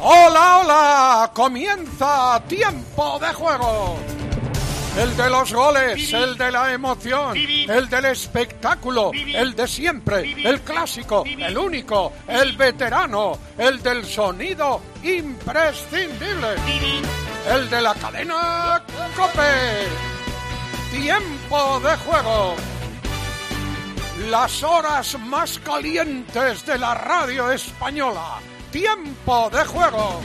¡Hola, hola! ¡Comienza Tiempo de Juego! El de los goles, el de la emoción, el del espectáculo, el de siempre, el clásico, el único, el veterano, el del sonido imprescindible, el de la cadena COPE. Tiempo de Juego. Las horas más calientes de la radio española. Tiempo de Juego.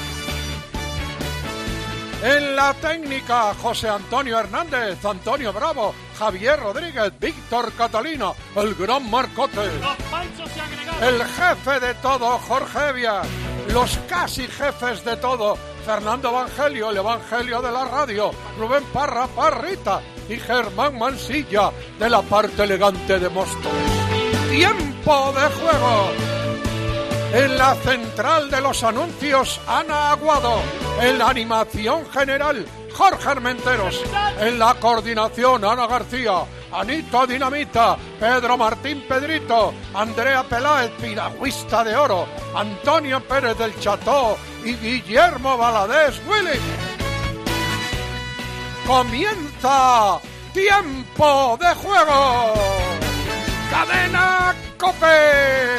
En la técnica, José Antonio Hernández, Antonio Bravo, Javier Rodríguez, Víctor Catalina, el gran Marcote. El jefe de todo, Jorge Evia. Los casi jefes de todo, Fernando Evangelio, el Evangelio de la radio, Rubén Parra, Parrita y Germán Mansilla, de la parte elegante de Móstoles. Tiempo de Juego. En la central de los anuncios, Ana Aguado. En la animación general, Jorge Armenteros. En la coordinación, Ana García, Anita Dinamita, Pedro Martín Pedrito, Andrea Peláez, piragüista de oro, Antonio Pérez del Cható y Guillermo Valadez Willy. Comienza Tiempo de Juego. Cadena COPE.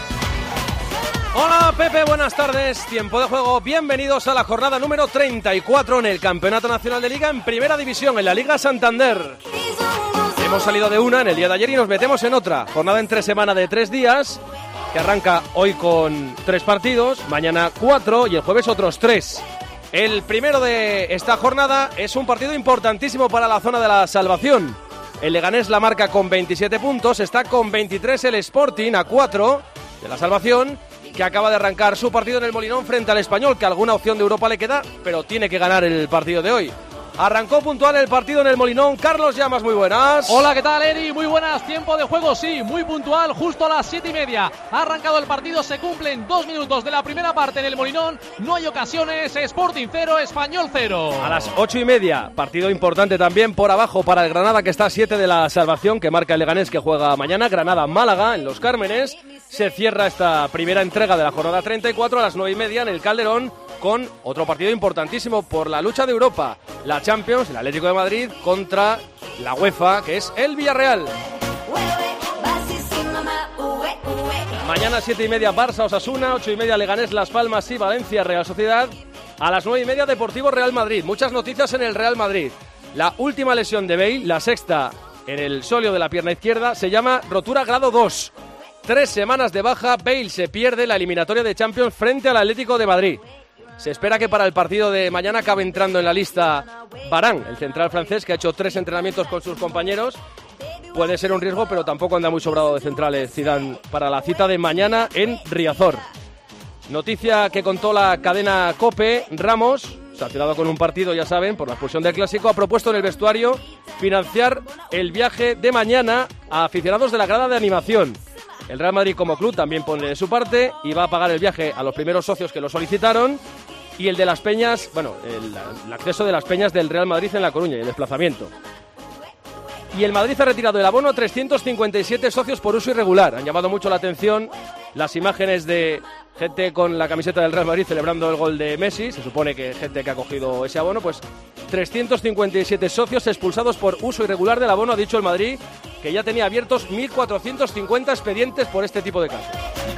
Hola Pepe, buenas tardes, Tiempo de Juego, bienvenidos a la jornada número 34 en el Campeonato Nacional de Liga en Primera División, en la Liga Santander. Hemos salido de una en el día de ayer y nos metemos en otra, jornada entre semana de 3 días, que arranca hoy con 3 partidos, mañana 4 y el jueves otros 3. El primero de esta jornada es un partido importantísimo para la zona de la salvación. El Leganés la marca con 27 puntos, está con 23 el Sporting a 4 de la salvación, que acaba de arrancar su partido en el Molinón frente al Español, que alguna opción de Europa le queda, pero tiene que ganar el partido de hoy. Arrancó puntual el partido en el Molinón. Carlos Llamas, muy buenas. Hola, ¿qué tal, Eri? Muy buenas. Tiempo de juego, sí, muy puntual, justo a las 7:30. Ha arrancado el partido, se cumplen 2 minutos de la primera parte en el Molinón. No hay ocasiones, Sporting 0, Español 0. A las 8:30, partido importante también por abajo para el Granada, que está a 7 de la salvación, que marca el Leganés, que juega mañana. Granada-Málaga en Los Cármenes. Se cierra esta primera entrega de la jornada 34 a las 9:30 en el Calderón, con otro partido importantísimo por la lucha de Europa, la Champions, el Atlético de Madrid contra la UEFA, que es el Villarreal. Mañana 7:30 Barça-Osasuna, 8:30 Leganés, Las Palmas y Valencia Real Sociedad. A las 9:30 Deportivo Real Madrid. Muchas noticias en el Real Madrid. La última lesión de Bale, la sexta en el sóleo de la pierna izquierda, se llama rotura grado 2. 3 semanas de baja, Bale se pierde la eliminatoria de Champions frente al Atlético de Madrid. Se espera que para el partido de mañana acabe entrando en la lista Varane, el central francés, que ha hecho 3 entrenamientos con sus compañeros. Puede ser un riesgo, pero tampoco anda muy sobrado de centrales Zidane para la cita de mañana en Riazor. Noticia que contó la cadena COPE: Ramos, sancionado con un partido, ya saben, por la expulsión del Clásico, ha propuesto en el vestuario financiar el viaje de mañana a aficionados de la grada de animación. El Real Madrid como club también pone de su parte y va a pagar el viaje a los primeros socios que lo solicitaron, y el de las Peñas, bueno, el acceso de las Peñas del Real Madrid en La Coruña y el desplazamiento. Y el Madrid ha retirado el abono a 357 socios por uso irregular. Han llamado mucho la atención las imágenes de gente con la camiseta del Real Madrid celebrando el gol de Messi. Se supone que gente que ha cogido ese abono, pues 357 socios expulsados por uso irregular del abono, ha dicho el Madrid, que ya tenía abiertos 1.450 expedientes por este tipo de casos.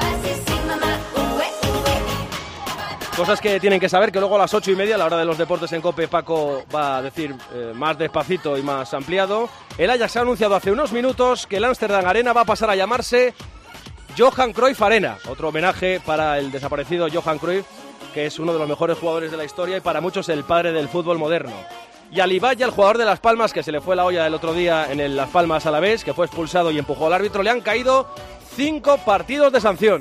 Cosas que tienen que saber, que luego a las 8:30, a la hora de los deportes en COPE, Paco va a decir más despacito y más ampliado. El Ajax ha anunciado hace unos minutos que el Amsterdam Arena va a pasar a llamarse Johan Cruyff Arena. Otro homenaje para el desaparecido Johan Cruyff, que es uno de los mejores jugadores de la historia y para muchos el padre del fútbol moderno. Y Alibaya, el jugador de Las Palmas, que se le fue la olla el otro día en el Las Palmas Alavés, que fue expulsado y empujó al árbitro, le han caído 5 partidos de sanción.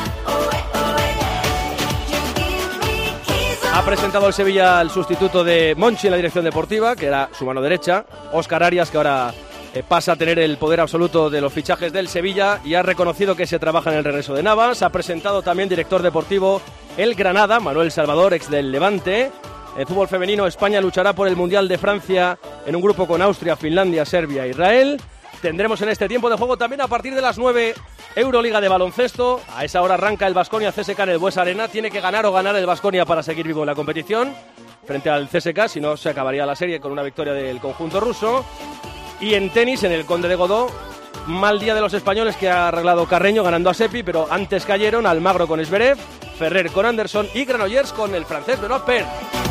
Ha presentado el Sevilla al sustituto de Monchi en la dirección deportiva, que era su mano derecha, Óscar Arias, que ahora pasa a tener el poder absoluto de los fichajes del Sevilla, y ha reconocido que se trabaja en el regreso de Navas. Ha presentado también director deportivo el Granada, Manuel Salvador, ex del Levante. En fútbol femenino, España luchará por el Mundial de Francia en un grupo con Austria, Finlandia, Serbia e Israel. Tendremos en este tiempo de juego también a partir de las 9 Euroliga de baloncesto. A esa hora arranca el Baskonia CSKA en el Buesa Arena. Tiene que ganar o ganar el Baskonia para seguir vivo en la competición frente al CSKA, si no se acabaría la serie con una victoria del conjunto ruso. Y en tenis, en el Conde de Godó, mal día de los españoles que ha arreglado Carreño ganando a Seppi, pero antes cayeron Almagro con Zverev, Ferrer con Anderson y Granollers con el francés Benoît Paire.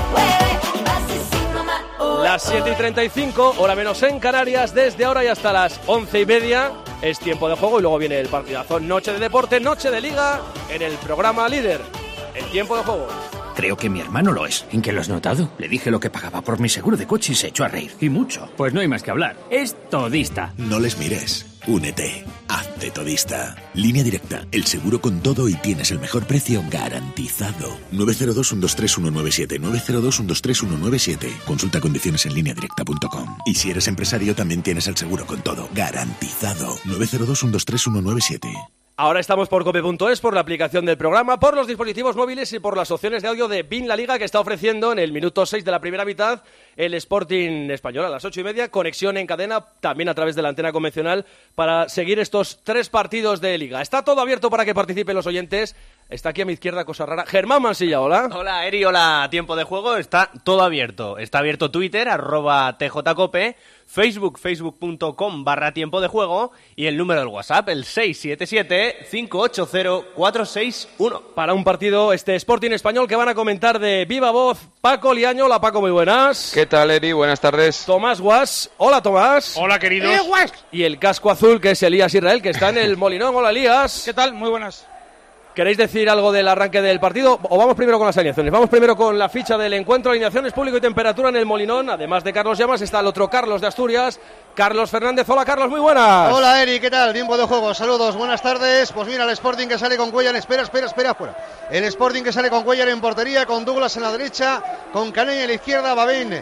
Las 7:35, hora menos en Canarias, desde ahora y hasta las 11:30 es tiempo de juego y luego viene el partidazo. Noche de deporte, noche de liga en el programa líder. El tiempo de juego. Creo que mi hermano lo es. ¿En qué lo has notado? Le dije lo que pagaba por mi seguro de coche y se echó a reír. Y mucho. Pues no hay más que hablar. Es todista. No les mires. Únete. Hazte todista. Línea Directa. El seguro con todo y tienes el mejor precio garantizado. 902-123-197. 902-123-197. Consulta condiciones en lineadirecta.com. Y si eres empresario también tienes el seguro con todo garantizado. 902-123-197. Ahora estamos por cope.es, por la aplicación del programa, por los dispositivos móviles y por las opciones de audio de BIN La Liga, que está ofreciendo en el minuto 6 de la primera mitad el Sporting Español a las 8:30. Conexión en cadena, también a través de la antena convencional, para seguir estos 3 partidos de Liga. Está todo abierto para que participen los oyentes. Está aquí a mi izquierda, cosa rara, Germán Mansilla, hola. Hola, Eri, hola, tiempo de juego. Está todo abierto. Está abierto Twitter, @tjcope, Facebook, facebook.com/tiempo de juego, y el número del WhatsApp, el 677-580-461. Para un partido Sporting Español que van a comentar de viva voz Paco Liaño. Hola, Paco, muy buenas. ¿Qué tal, Eri? Buenas tardes. Tomás Guas. Hola, Tomás. Hola, queridos. Y el casco azul, que es Elías Israel, que está en el Molinón. Hola, Elías. ¿Qué tal? Muy buenas. ¿Queréis decir algo del arranque del partido o vamos primero con las alineaciones? Vamos primero con la ficha del encuentro. Alineaciones, público y temperatura en el Molinón. Además de Carlos Llamas, está el otro Carlos de Asturias, Carlos Fernández. Hola, Carlos, muy buenas. Hola, Eri, ¿qué tal? Tiempo de juego, saludos, buenas tardes. Pues mira, el Sporting que sale con Cuellar, espera, fuera. El Sporting que sale con Cuellar en portería, con Douglas en la derecha, con Canella en la izquierda, Babín,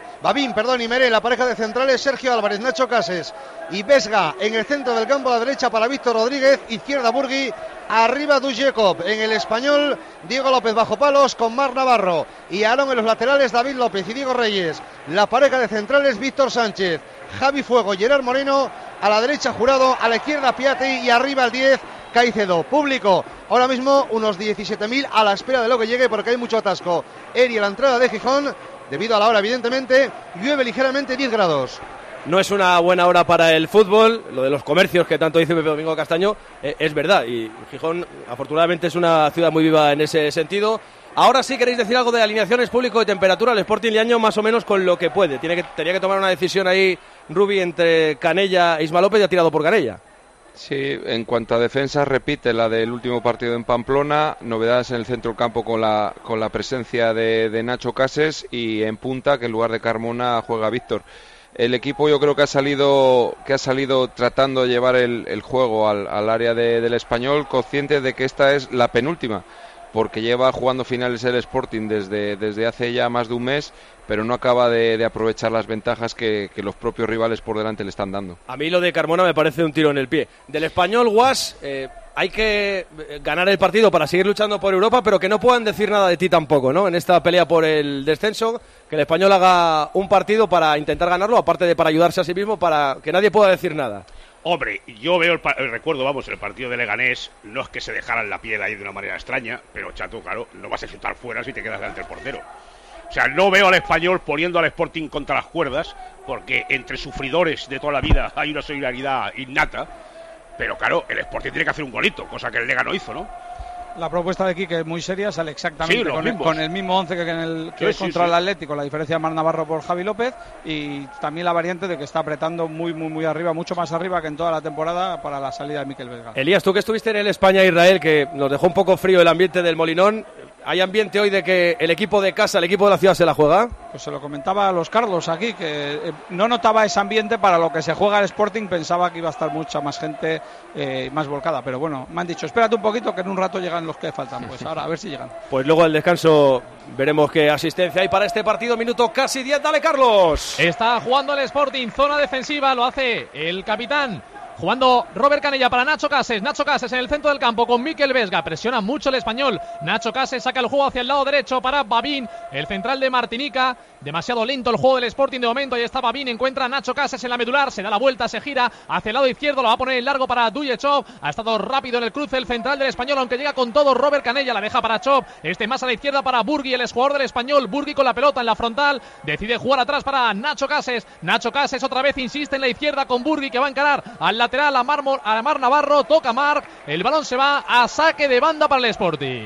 y Meré, la pareja de centrales, Sergio Álvarez, Nacho Cases y Vesga en el centro del campo, a la derecha para Víctor Rodríguez, izquierda Burgui, arriba Dujekov. En el Español, Diego López bajo palos con Marc Navarro y Aarón en los laterales, David López y Diego Reyes. La pareja de centrales, Víctor Sánchez, Javi Fuego, Gerard Moreno, a la derecha Jurado, a la izquierda Piatti y arriba el 10 Caicedo. Público, ahora mismo unos 17.000 a la espera de lo que llegue porque hay mucho atasco. Eri, a la entrada de Gijón, debido a la hora evidentemente, llueve ligeramente, 10 grados. No es una buena hora para el fútbol, lo de los comercios que tanto dice Pepe Domingo Castaño, es verdad, y Gijón afortunadamente es una ciudad muy viva en ese sentido. Ahora sí, queréis decir algo de alineaciones, público y temperatura. El Sporting Liaño más o menos con lo que puede. Tenía que tomar una decisión ahí Rubi entre Canella e Isma López, y ha tirado por Canella. Sí, en cuanto a defensa, repite la del último partido en Pamplona. Novedades en el centro del campo con la presencia de Nacho Cases, y en punta, que en lugar de Carmona juega Víctor. El equipo yo creo que ha salido tratando de llevar el juego al área del Español, consciente de que esta es la penúltima, porque lleva jugando finales el Sporting desde hace ya más de un mes, pero no acaba de aprovechar las ventajas que los propios rivales por delante le están dando. A mí lo de Carmona me parece un tiro en el pie. Del Español, Guas, hay que ganar el partido para seguir luchando por Europa, pero que no puedan decir nada de ti tampoco, ¿no? En esta pelea por el descenso, que el Español haga un partido para intentar ganarlo, aparte de para ayudarse a sí mismo, para que nadie pueda decir nada. Hombre, yo veo recuerdo, el partido de Leganés, no es que se dejaran la piel ahí de una manera extraña, pero chato, claro, no vas a chutar fuera si te quedas delante del portero. O sea, no veo al Español poniendo al Sporting contra las cuerdas, porque entre sufridores de toda la vida hay una solidaridad innata, pero claro, el Sporting tiene que hacer un golito, cosa que el Lega no hizo, ¿no? La propuesta de Quique es muy seria, sale exactamente con el mismo 11 que es contra el Atlético, la diferencia de Marc Navarro por Javi López, y también la variante de que está apretando muy arriba, mucho más arriba que en toda la temporada para la salida de Mikel Vesga. Elías, tú que estuviste en el España-Israel, que nos dejó un poco frío el ambiente del Molinón, ¿hay ambiente hoy de que el equipo de casa, el equipo de la ciudad se la juega? Pues se lo comentaba a los Carlos aquí, que no notaba ese ambiente para lo que se juega el Sporting, pensaba que iba a estar mucha más gente más volcada, pero bueno, me han dicho, espérate un poquito que en un rato llegan los que faltan, pues ahora a ver si llegan. Pues luego al descanso veremos qué asistencia hay para este partido, minuto casi 10, dale Carlos. Está jugando el Sporting, zona defensiva, lo hace el capitán Jugando Robert Canella para Nacho Cases. Nacho Cases en el centro del campo con Mikel Vesga. Presiona mucho el español. Nacho Cases saca el juego hacia el lado derecho para Babín, el central de Martinica. Demasiado lento el juego del Sporting de momento. Ahí está Babín, encuentra a Nacho Cases en la medular. Se da la vuelta, se gira hacia el lado izquierdo. Lo va a poner en largo para Duyechov. Ha estado rápido en el cruce el central del español, aunque llega con todo Robert Canella. La deja para Chov. Más a la izquierda para Burgui, el exjugador del español. Burgui con la pelota en la frontal. Decide jugar atrás para Nacho Cases. Nacho Cases otra vez insiste en la izquierda con Burgui, que va a encarar al lateral a Mar Navarro. Toca Marc. El balón se va a saque de banda para el Sporting,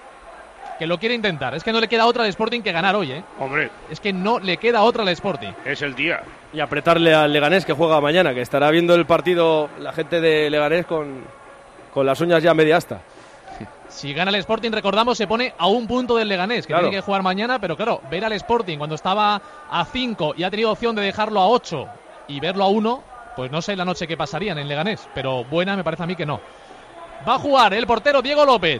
que lo quiere intentar. Es que no le queda otra al Sporting que ganar hoy, Hombre. Es que no le queda otra al Sporting. Es el día. Y apretarle al Leganés, que juega mañana, que estará viendo el partido la gente de Leganés con las uñas ya media asta. Si gana el Sporting, recordamos, se pone a un punto del Leganés, que tiene que jugar mañana, pero claro, ver al Sporting cuando estaba a 5 y ha tenido opción de dejarlo a 8 y verlo a 1, pues no sé la noche que pasarían en Leganés, pero buena me parece a mí que no. Va a jugar el portero Diego López.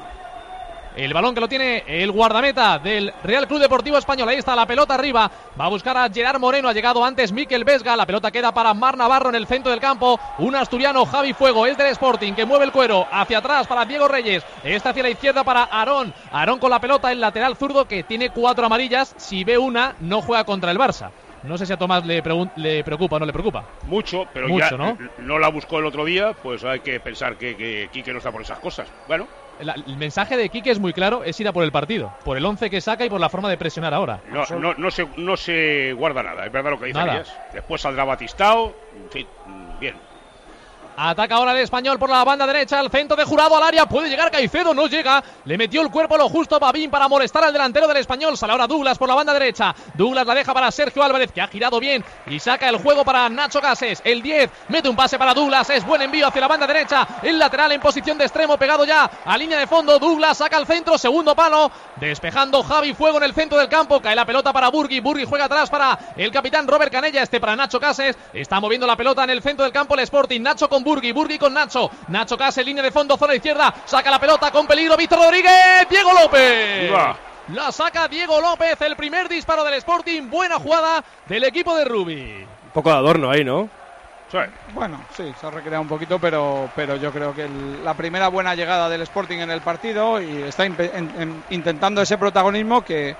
El balón que lo tiene el guardameta del Real Club Deportivo Español. Ahí está la pelota arriba. Va a buscar a Gerard Moreno. Ha llegado antes Mikel Vesga. La pelota queda para Mar Navarro en el centro del campo. Un asturiano, Javi Fuego, es del Sporting, que mueve el cuero hacia atrás para Diego Reyes. Está hacia la izquierda para Aarón. Aarón con la pelota, el lateral zurdo, que tiene 4 amarillas. Si ve una, no juega contra el Barça. No sé si a Tomás le preocupa o no le preocupa. Mucho, pero mucho, ya no la buscó el otro día, pues hay que pensar que Quique no está por esas cosas. Bueno. El mensaje de Quique es muy claro, es ir a por el partido, por el 11 que saca y por la forma de presionar ahora. No se guarda nada, es verdad lo que dice Elías. Después saldrá Batistao, en fin, bien. Ataca ahora el español por la banda derecha, al centro de Jurado, al área, puede llegar Caicedo, no llega, le metió el cuerpo lo justo Babín para molestar al delantero del español. Sale ahora Douglas por la banda derecha, Douglas la deja para Sergio Álvarez, que ha girado bien y saca el juego para Nacho Cases. El 10 mete un pase para Douglas, es buen envío hacia la banda derecha, el lateral en posición de extremo, pegado ya a línea de fondo. Douglas saca al centro, segundo palo, despejando Javi Fuego en el centro del campo, cae la pelota para Burgui, Burgui juega atrás para el capitán Robert Canella, para Nacho Cases. Está moviendo la pelota en el centro del campo el Sporting, Nacho con Burgui, Burgui con Nacho Cases, línea de fondo, zona izquierda, saca la pelota con peligro Víctor Rodríguez, Diego López. La saca Diego López, el primer disparo del Sporting, buena jugada del equipo de Rubi. Un poco de adorno ahí, ¿no? Sí. Bueno, sí, se ha recreado un poquito, pero yo creo que la primera buena llegada del Sporting en el partido, y está intentando ese protagonismo que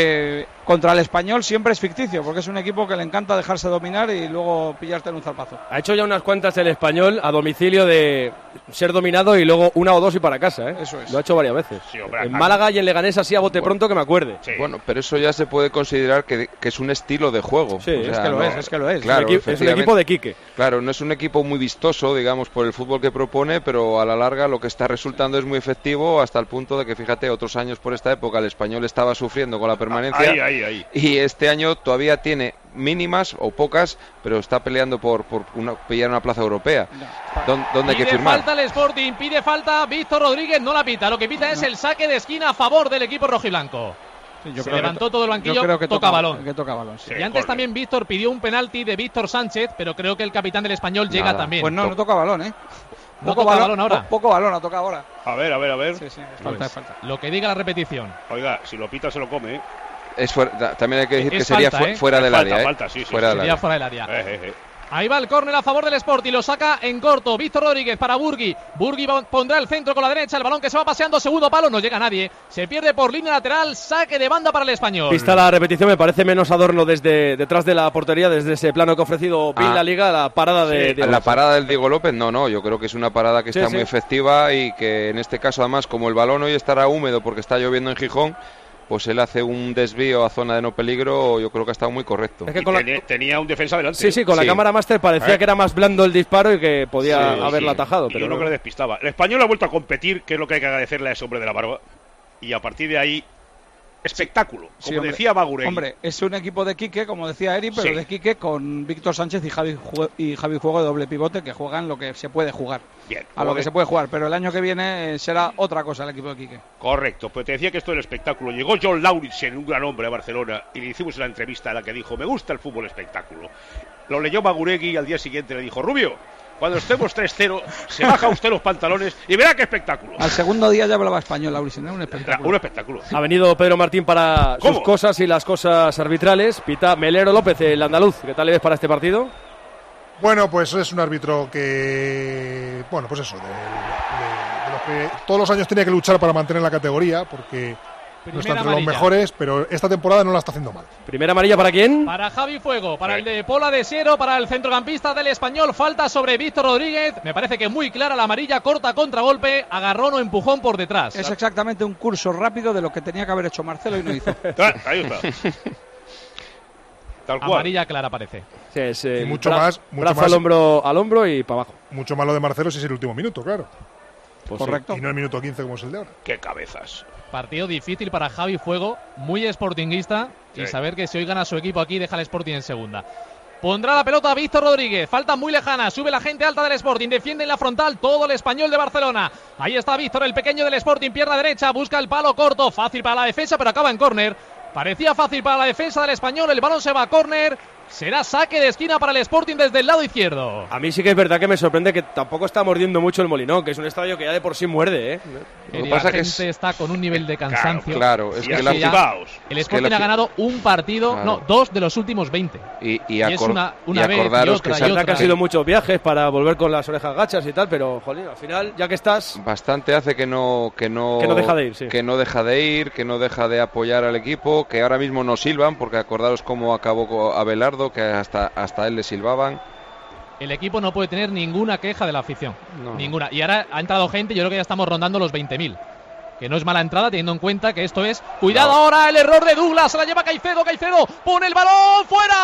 contra el Español siempre es ficticio, porque es un equipo que le encanta dejarse dominar y luego pillarte en un zarpazo. Ha hecho ya unas cuantas el Español a domicilio de ser dominado y luego una o dos y para casa, ¿eh? Eso es. Lo ha hecho varias veces. Sí, hombre, en Málaga y en Leganés así a bote pronto que me acuerde. Sí. Bueno, pero eso ya se puede considerar que es un estilo de juego. Sí, o sea, es que lo es. Claro, es un equipo de Quique. Claro, no es un equipo muy vistoso, digamos, por el fútbol que propone, pero a la larga lo que está resultando es muy efectivo, hasta el punto de que, fíjate, otros años por esta época el Español estaba sufriendo con la permanencia. Ahí. Y este año todavía tiene mínimas o pocas, pero está peleando por pillar una plaza europea. ¿Dónde hay que firmar? Pide falta el Sporting, pide falta Víctor Rodríguez, no la pita. Lo que pita es el saque de esquina a favor del equipo rojiblanco. Sí, se levantó todo el banquillo, que toca balón. Que toca balón, sí. Y antes también Víctor pidió un penalti de Víctor Sánchez, pero creo que el capitán del Español llega también. Pues no toca balón, ¿eh? No toca balón ahora. Poco balón ha tocado ahora. A ver. Sí, es falta. Lo que diga la repetición. Oiga, si lo pita se lo come, ¿eh? También hay que decir que sería fuera del área. Falta, sí. Fuera del área. Ahí va el córner a favor del Sporting, lo saca en corto Víctor Rodríguez para Burgui. Burgui pondrá el centro con la derecha, el balón que se va paseando, segundo palo, no llega nadie. Se pierde por línea lateral, saque de banda para el Español. Vista la repetición, me parece menos adorno desde detrás de la portería, desde ese plano que ha ofrecido la Liga, la parada la parada del Diego López, no, yo creo que es una parada que está muy efectiva y que en este caso además, como el balón hoy estará húmedo porque está lloviendo en Gijón, pues él hace un desvío a zona de no peligro, yo creo que ha estado muy correcto. Es que tenía un defensa delante. Sí, con la cámara máster parecía que era más blando el disparo y que podía haberla atajado. Pero yo no creo que le despistaba. El Español ha vuelto a competir, que es lo que hay que agradecerle a ese hombre de la barba. Y a partir de ahí, espectáculo, como decía Maguregui. Hombre, es un equipo de Quique, como decía Eri, pero de Quique con Víctor Sánchez y Javi Fuego de doble pivote, que juegan lo que se puede jugar. Bien. Lo que se puede jugar, pero el año que viene será otra cosa el equipo de Quique. Correcto, pues te decía que esto era espectáculo. Llegó John Lauritsen, un gran hombre a Barcelona, y le hicimos una entrevista en la que dijo: me gusta el fútbol espectáculo. Lo leyó Maguregui y al día siguiente le dijo: Rubio, cuando estemos 3-0, se baja usted los pantalones y verá qué espectáculo. Al segundo día ya hablaba español, Lauritsen, un espectáculo. Un espectáculo. Ha venido Pedro Martín para sus cosas y las cosas arbitrales. Pita Melero López, el andaluz. ¿Qué tal le ves para este partido? Bueno, pues es un árbitro que, bueno, pues eso, de los que todos los años tenía que luchar para mantener la categoría, porque no está entre los mejores, pero esta temporada no la está haciendo mal. ¿Primera amarilla para quién? Para Javi Fuego, para el de Pola de Siero, para el centrocampista del Español. Falta sobre Víctor Rodríguez. Me parece que muy clara la amarilla, corta contragolpe, agarrón o empujón por detrás. Es exactamente un curso rápido de lo que tenía que haber hecho Marcelo y no hizo. Ahí está. Tal cual. Amarilla clara parece. Sí, es, y mucho más al hombro y para abajo. Mucho más lo de Marcelo si es el último minuto, claro. Pues correcto. Sí. Y no el minuto 15 como es el de ahora. Qué cabezas. Partido difícil para Javi Fuego, muy sportinguista, y saber que si hoy gana su equipo aquí deja el Sporting en segunda. Pondrá la pelota Víctor Rodríguez, falta muy lejana, sube la gente alta del Sporting, defiende en la frontal todo el Español de Barcelona. Ahí está Víctor, el pequeño del Sporting, pierna derecha, busca el palo corto, fácil para la defensa, pero acaba en córner. Parecía fácil para la defensa del Español, el balón se va a córner. Será saque de esquina para el Sporting desde el lado izquierdo. A mí sí que es verdad que me sorprende que tampoco está mordiendo mucho el Molinón, que es un estadio que ya de por sí muerde, ¿eh? La gente está con un nivel de cansancio. Claro, es que el Sporting ha ganado un partido, no, 2 de los últimos 20. Y es una vez y otra. Que han sido muchos viajes para volver con las orejas gachas y tal, pero jolín, al final, ya que estás... Bastante hace que no deja de ir, sí. Que no deja de ir, que no deja de apoyar al equipo, que ahora mismo no silban, porque acordaros cómo acabó Abelardo, que hasta él le silbaban. El equipo no puede tener ninguna queja de la afición, ninguna. Y ahora ha entrado gente, yo creo que ya estamos rondando los 20.000. Que no es mala entrada teniendo en cuenta que esto es... Cuidado ahora, el error de Douglas, se la lleva Caicedo, pone el balón fuera.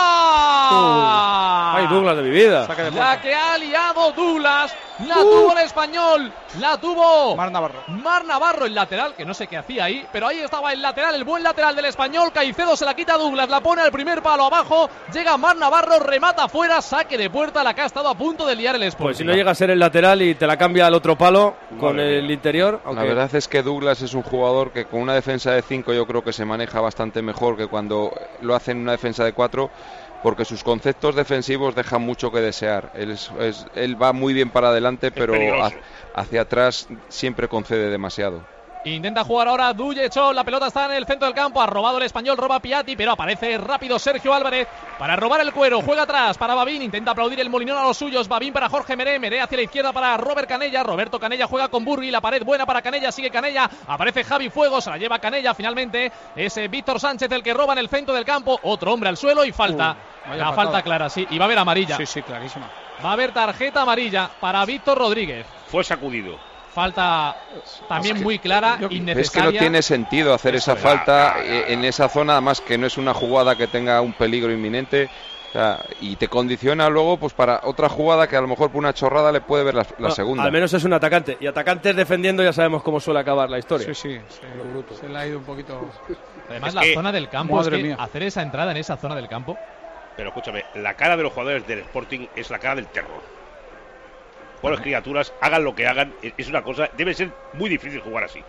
Ay, Douglas de mi vida. La que ha liado Douglas, la tuvo el Español, la tuvo Mar Navarro, el lateral, que no sé qué hacía ahí, pero ahí estaba el lateral, el buen lateral del Español. Caicedo se la quita a Douglas, la pone al primer palo abajo, llega Mar Navarro, remata fuera, saque de puerta, la que ha estado a punto de liar el Sporting. Pues si no llega a ser el lateral y te la cambia al otro palo con el interior. La verdad es que Douglas es un jugador que con una defensa de 5 yo creo que se maneja bastante mejor que cuando lo hace en una defensa de 4, porque sus conceptos defensivos dejan mucho que desear. Él va muy bien para adelante, pero hacia atrás siempre concede demasiado. Intenta jugar ahora Duyechov, la pelota está en el centro del campo, ha robado el Español, roba Piatti, pero aparece rápido Sergio Álvarez para robar el cuero, juega atrás para Babín, intenta aplaudir el Molinón a los suyos, Babín para Jorge Meré hacia la izquierda para Robert Canella, Roberto Canella juega con Burgui, la pared buena para Canella, sigue Canella, aparece Javi Fuego, se la lleva Canella, finalmente es Víctor Sánchez el que roba en el centro del campo, otro hombre al suelo y falta, la falta clara, sí, y va a haber amarilla. Sí, clarísima. Va a haber tarjeta amarilla para Víctor Rodríguez. Fue sacudido. Falta también muy clara, innecesaria. Es que no tiene sentido hacer esa falta en esa zona, además que no es una jugada que tenga un peligro inminente, o sea, y te condiciona luego pues para otra jugada que a lo mejor por una chorrada le puede ver la segunda. Al menos es un atacante, y atacantes defendiendo ya sabemos cómo suele acabar la historia. Sí, se le ha ido un poquito. Además la zona del campo, hacer esa entrada en esa zona del campo. Pero escúchame, la cara de los jugadores del Sporting es la cara del terror. Bueno, las criaturas, hagan lo que hagan, es una cosa, debe ser muy difícil jugar así.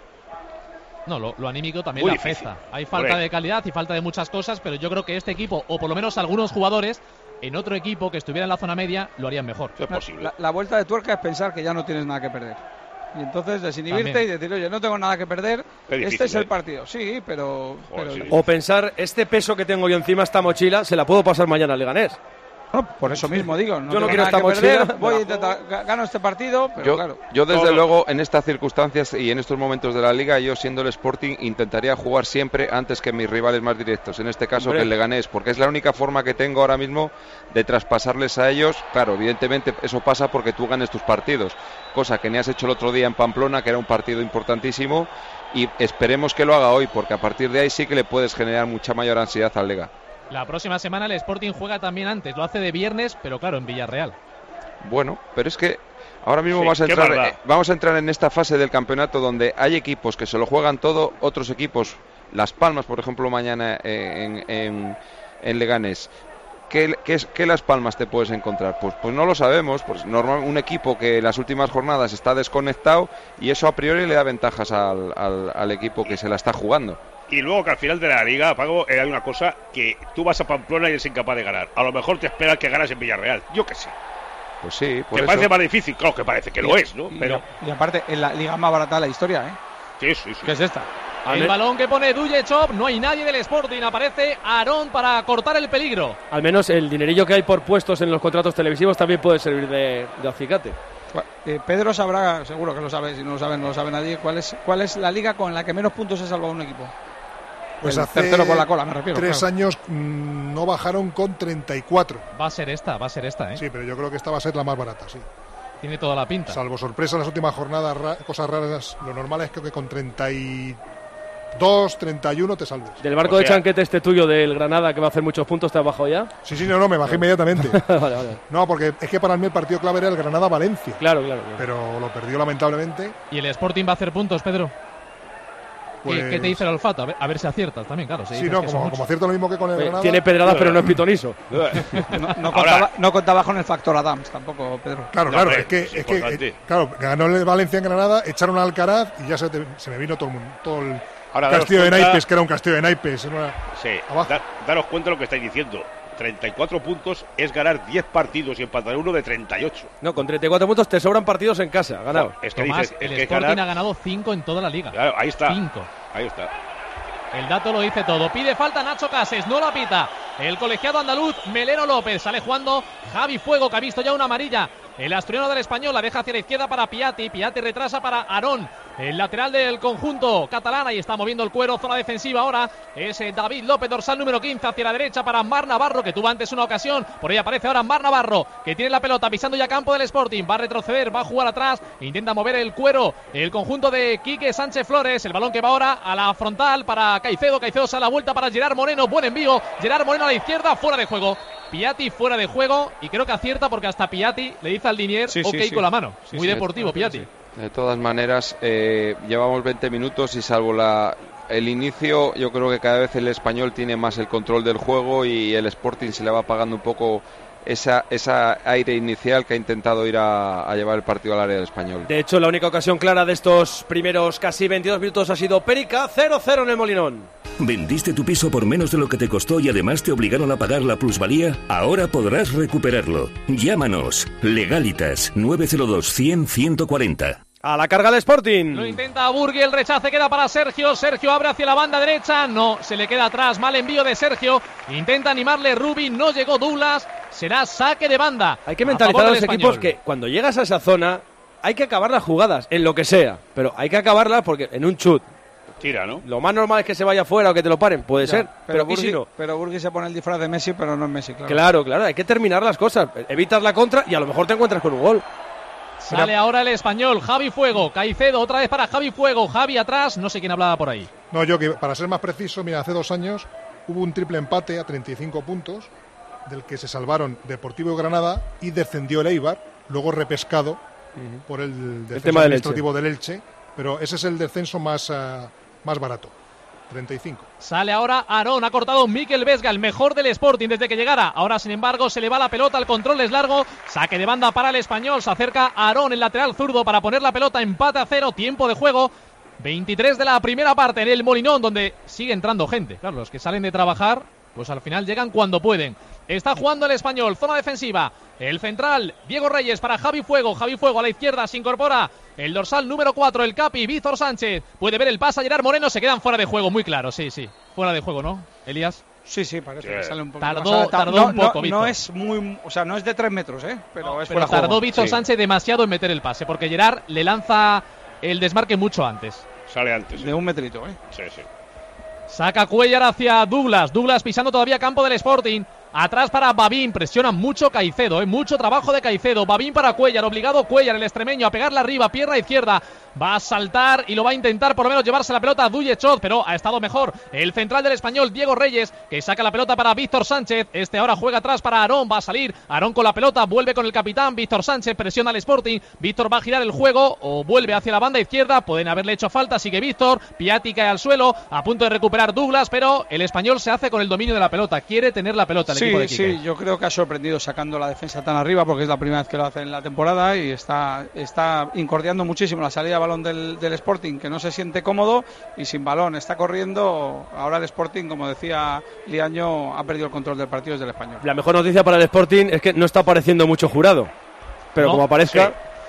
No, lo anímico también la afecta. Hay falta de calidad y falta de muchas cosas, pero yo creo que este equipo, o por lo menos algunos jugadores, en otro equipo que estuviera en la zona media, lo harían mejor. Es posible. La vuelta de tuerca es pensar que ya no tienes nada que perder. Y entonces desinhibirte y decir, oye, no tengo nada que perder, este es el partido. Sí, pero... O pensar, este peso que tengo yo encima, esta mochila, se la puedo pasar mañana al Leganés. No, por eso mismo digo, yo no quiero esta mochila, voy a intentar, gano este partido, pero yo desde luego en estas circunstancias y en estos momentos de la Liga, yo siendo el Sporting intentaría jugar siempre antes que mis rivales más directos, en este caso que el Leganés, porque es la única forma que tengo ahora mismo de traspasarles a ellos. Claro, evidentemente eso pasa porque tú ganes tus partidos, cosa que ni has hecho el otro día en Pamplona, que era un partido importantísimo, y esperemos que lo haga hoy, porque a partir de ahí sí que le puedes generar mucha mayor ansiedad al Lega. La próxima semana el Sporting juega también antes, lo hace de viernes, pero claro, en Villarreal. Bueno, pero es que ahora mismo vamos a entrar en esta fase del campeonato donde hay equipos que se lo juegan todo, otros equipos, Las Palmas, por ejemplo, mañana en Leganés. ¿Qué Las Palmas te puedes encontrar? Pues no lo sabemos. Pues un equipo que en las últimas jornadas está desconectado y eso a priori le da ventajas al equipo que se la está jugando. Y luego que al final de la Liga, Paco, hay una cosa, que tú vas a Pamplona y eres incapaz de ganar. A lo mejor te esperas que ganas en Villarreal, yo qué sé. Pues sí, por eso. Parece más difícil, claro que parece que lo es, ¿no? Y aparte, en la liga más barata de la historia, Sí. ¿Qué es esta? El balón que pone Dujechov, no hay nadie del Sporting, aparece Aarón para cortar el peligro. Al menos el dinerillo que hay por puestos en los contratos televisivos también puede servir de acicate. Pedro sabrá, seguro que lo sabe, si no lo sabe nadie, cuál es la liga con la que menos puntos se ha salvado un equipo. Pues el hace tercero por la cola, me refiero. 3 años no bajaron con 34. Va a ser esta, ¿eh? Sí, pero yo creo que esta va a ser la más barata, sí. Tiene toda la pinta. Salvo sorpresa en las últimas jornadas, cosas raras, lo normal es que con 32, 31 te salves. ¿Del barco de chanquete tuyo del Granada que va a hacer muchos puntos te has bajado ya? Sí, no, me bajé inmediatamente. vale. No, porque es que para mí el partido clave era el Granada-Valencia. Claro. Pero lo perdió lamentablemente. ¿Y el Sporting va a hacer puntos, Pedro? Pues... ¿Qué te dice el olfato? A ver si aciertas también, claro. Sí, no, como acierto lo mismo que con el Granada. Tiene pedradas, pero no es pitoniso. no contaba con el factor Adams tampoco, Pedro. Claro, es que ganó el Valencia en Granada, echaron a Alcaraz y ya se me vino todo el castillo de naipes, que era un castillo de naipes. Daros cuenta de lo que estáis diciendo. 34 puntos es ganar 10 partidos y empatar uno de 38. No, con 34 puntos te sobran partidos en casa, ganado. Es que Tomás, dices, el Sporting ha ganado 5 en toda la liga. Claro, ahí está. 5. Ahí está. El dato lo dice todo. Pide falta Nacho Cases, no la pita. El colegiado andaluz Melero López. Sale jugando Javi Fuego, que ha visto ya una amarilla. El asturiano del Español la deja hacia la izquierda para Piatti. Piatti retrasa para Aarón, el lateral del conjunto catalán. Ahí está moviendo el cuero, zona defensiva ahora. Es David López, dorsal número 15, hacia la derecha para Mar Navarro, que tuvo antes una ocasión. Por ahí aparece ahora Mar Navarro, que tiene la pelota pisando ya campo del Sporting. Va a retroceder, va a jugar atrás. Intenta mover el cuero el conjunto de Quique Sánchez Flores. El balón que va ahora a la frontal para Caicedo. Caicedo se da la vuelta para Gerard Moreno. Buen envío. Gerard Moreno a la izquierda, fuera de juego. Piatti fuera de juego, y creo que acierta porque hasta Piatti le dice al Linier con la mano. Muy deportivo Piatti. Sí. De todas maneras, llevamos 20 minutos y salvo el inicio, yo creo que cada vez el Español tiene más el control del juego y el Sporting se le va apagando un poco esa aire inicial que ha intentado ir a llevar el partido al área del Español. De hecho, la única ocasión clara de estos primeros casi 22 minutos ha sido Perica, 0-0 en el Molinón. ¿Vendiste tu piso por menos de lo que te costó y además te obligaron a pagar la plusvalía? Ahora podrás recuperarlo. Llámanos. Legalitas 902 100 140. A la carga del Sporting. Lo intenta Burgui, el rechace queda para Sergio. Sergio abre hacia la banda derecha. No, se le queda atrás. Mal envío de Sergio. Intenta animarle Rubin. No llegó Douglas. Será saque de banda. Hay que mentalizar a los equipos que cuando llegas a esa zona hay que acabar las jugadas, en lo que sea. Pero hay que acabarlas porque en un chut. Tira, ¿no? Lo más normal es que se vaya fuera o que te lo paren. Puede ser. Pero Burgui se pone el disfraz de Messi, pero no es Messi, claro. Claro, hay que terminar las cosas. Evitas la contra y a lo mejor te encuentras con un gol. Sale ahora el Español, Javi Fuego, Caicedo, otra vez para Javi Fuego, Javi atrás, no sé quién hablaba por ahí. No, yo que para ser más preciso, mira, hace 2 años hubo un triple empate a 35 puntos, del que se salvaron Deportivo y Granada y descendió el Eibar, luego repescado por el descenso administrativo del Elche, pero ese es el descenso más barato. 35. Sale ahora Aarón, ha cortado Mikel Vesga, el mejor del Sporting desde que llegara. Ahora, sin embargo, se le va la pelota, el control es largo. Saque de banda para el Español. Se acerca Aarón, el lateral zurdo, para poner la pelota. Empate a 0, tiempo de juego. 23 de la primera parte en el Molinón, donde sigue entrando gente. Claro, los que salen de trabajar, pues al final llegan cuando pueden. Está jugando el Español, zona defensiva. El central, Diego Reyes para Javi Fuego. Javi Fuego a la izquierda, se incorpora el dorsal número 4, el capi, Víctor Sánchez. Puede ver el pase a Gerard Moreno, se quedan fuera de juego, muy claro, sí. Fuera de juego, ¿no, Elías? Sí, parece que sale un poco. Tardó un poco, Víctor. No es muy, no es de 3 metros, pero tardó Víctor Sánchez demasiado en meter el pase, porque Gerard le lanza el desmarque mucho antes. Sale antes. De un metrito, Sí. Saca Cuellar hacia Douglas. Douglas pisando todavía campo del Sporting. Atrás para Babín, presiona mucho Caicedo, mucho trabajo de Caicedo. Babín para Cuellar, obligado Cuellar, el extremeño, a pegarla arriba, pierna izquierda. Va a saltar y lo va a intentar por lo menos llevarse la pelota a Dujechov, pero ha estado mejor el central del Español, Diego Reyes, que saca la pelota para Víctor Sánchez. Este ahora juega atrás para Aarón, va a salir Aarón con la pelota, vuelve con el capitán Víctor Sánchez, presiona al Sporting. Víctor va a girar el juego o vuelve hacia la banda izquierda, pueden haberle hecho falta, sigue Víctor. Piatti cae al suelo, a punto de recuperar Douglas, pero el Español se hace con el dominio de la pelota, quiere tener la pelota el equipo de Quique. Sí, yo creo que ha sorprendido sacando la defensa tan arriba, porque es la primera vez que lo hace en la temporada y está incordiando muchísimo la salida de balón del Sporting, que no se siente cómodo y sin balón está corriendo. Ahora el Sporting, como decía Liaño, ha perdido el control del partido desde el Español. La mejor noticia para el Sporting es que no está apareciendo mucho Jurado, pero como aparezca...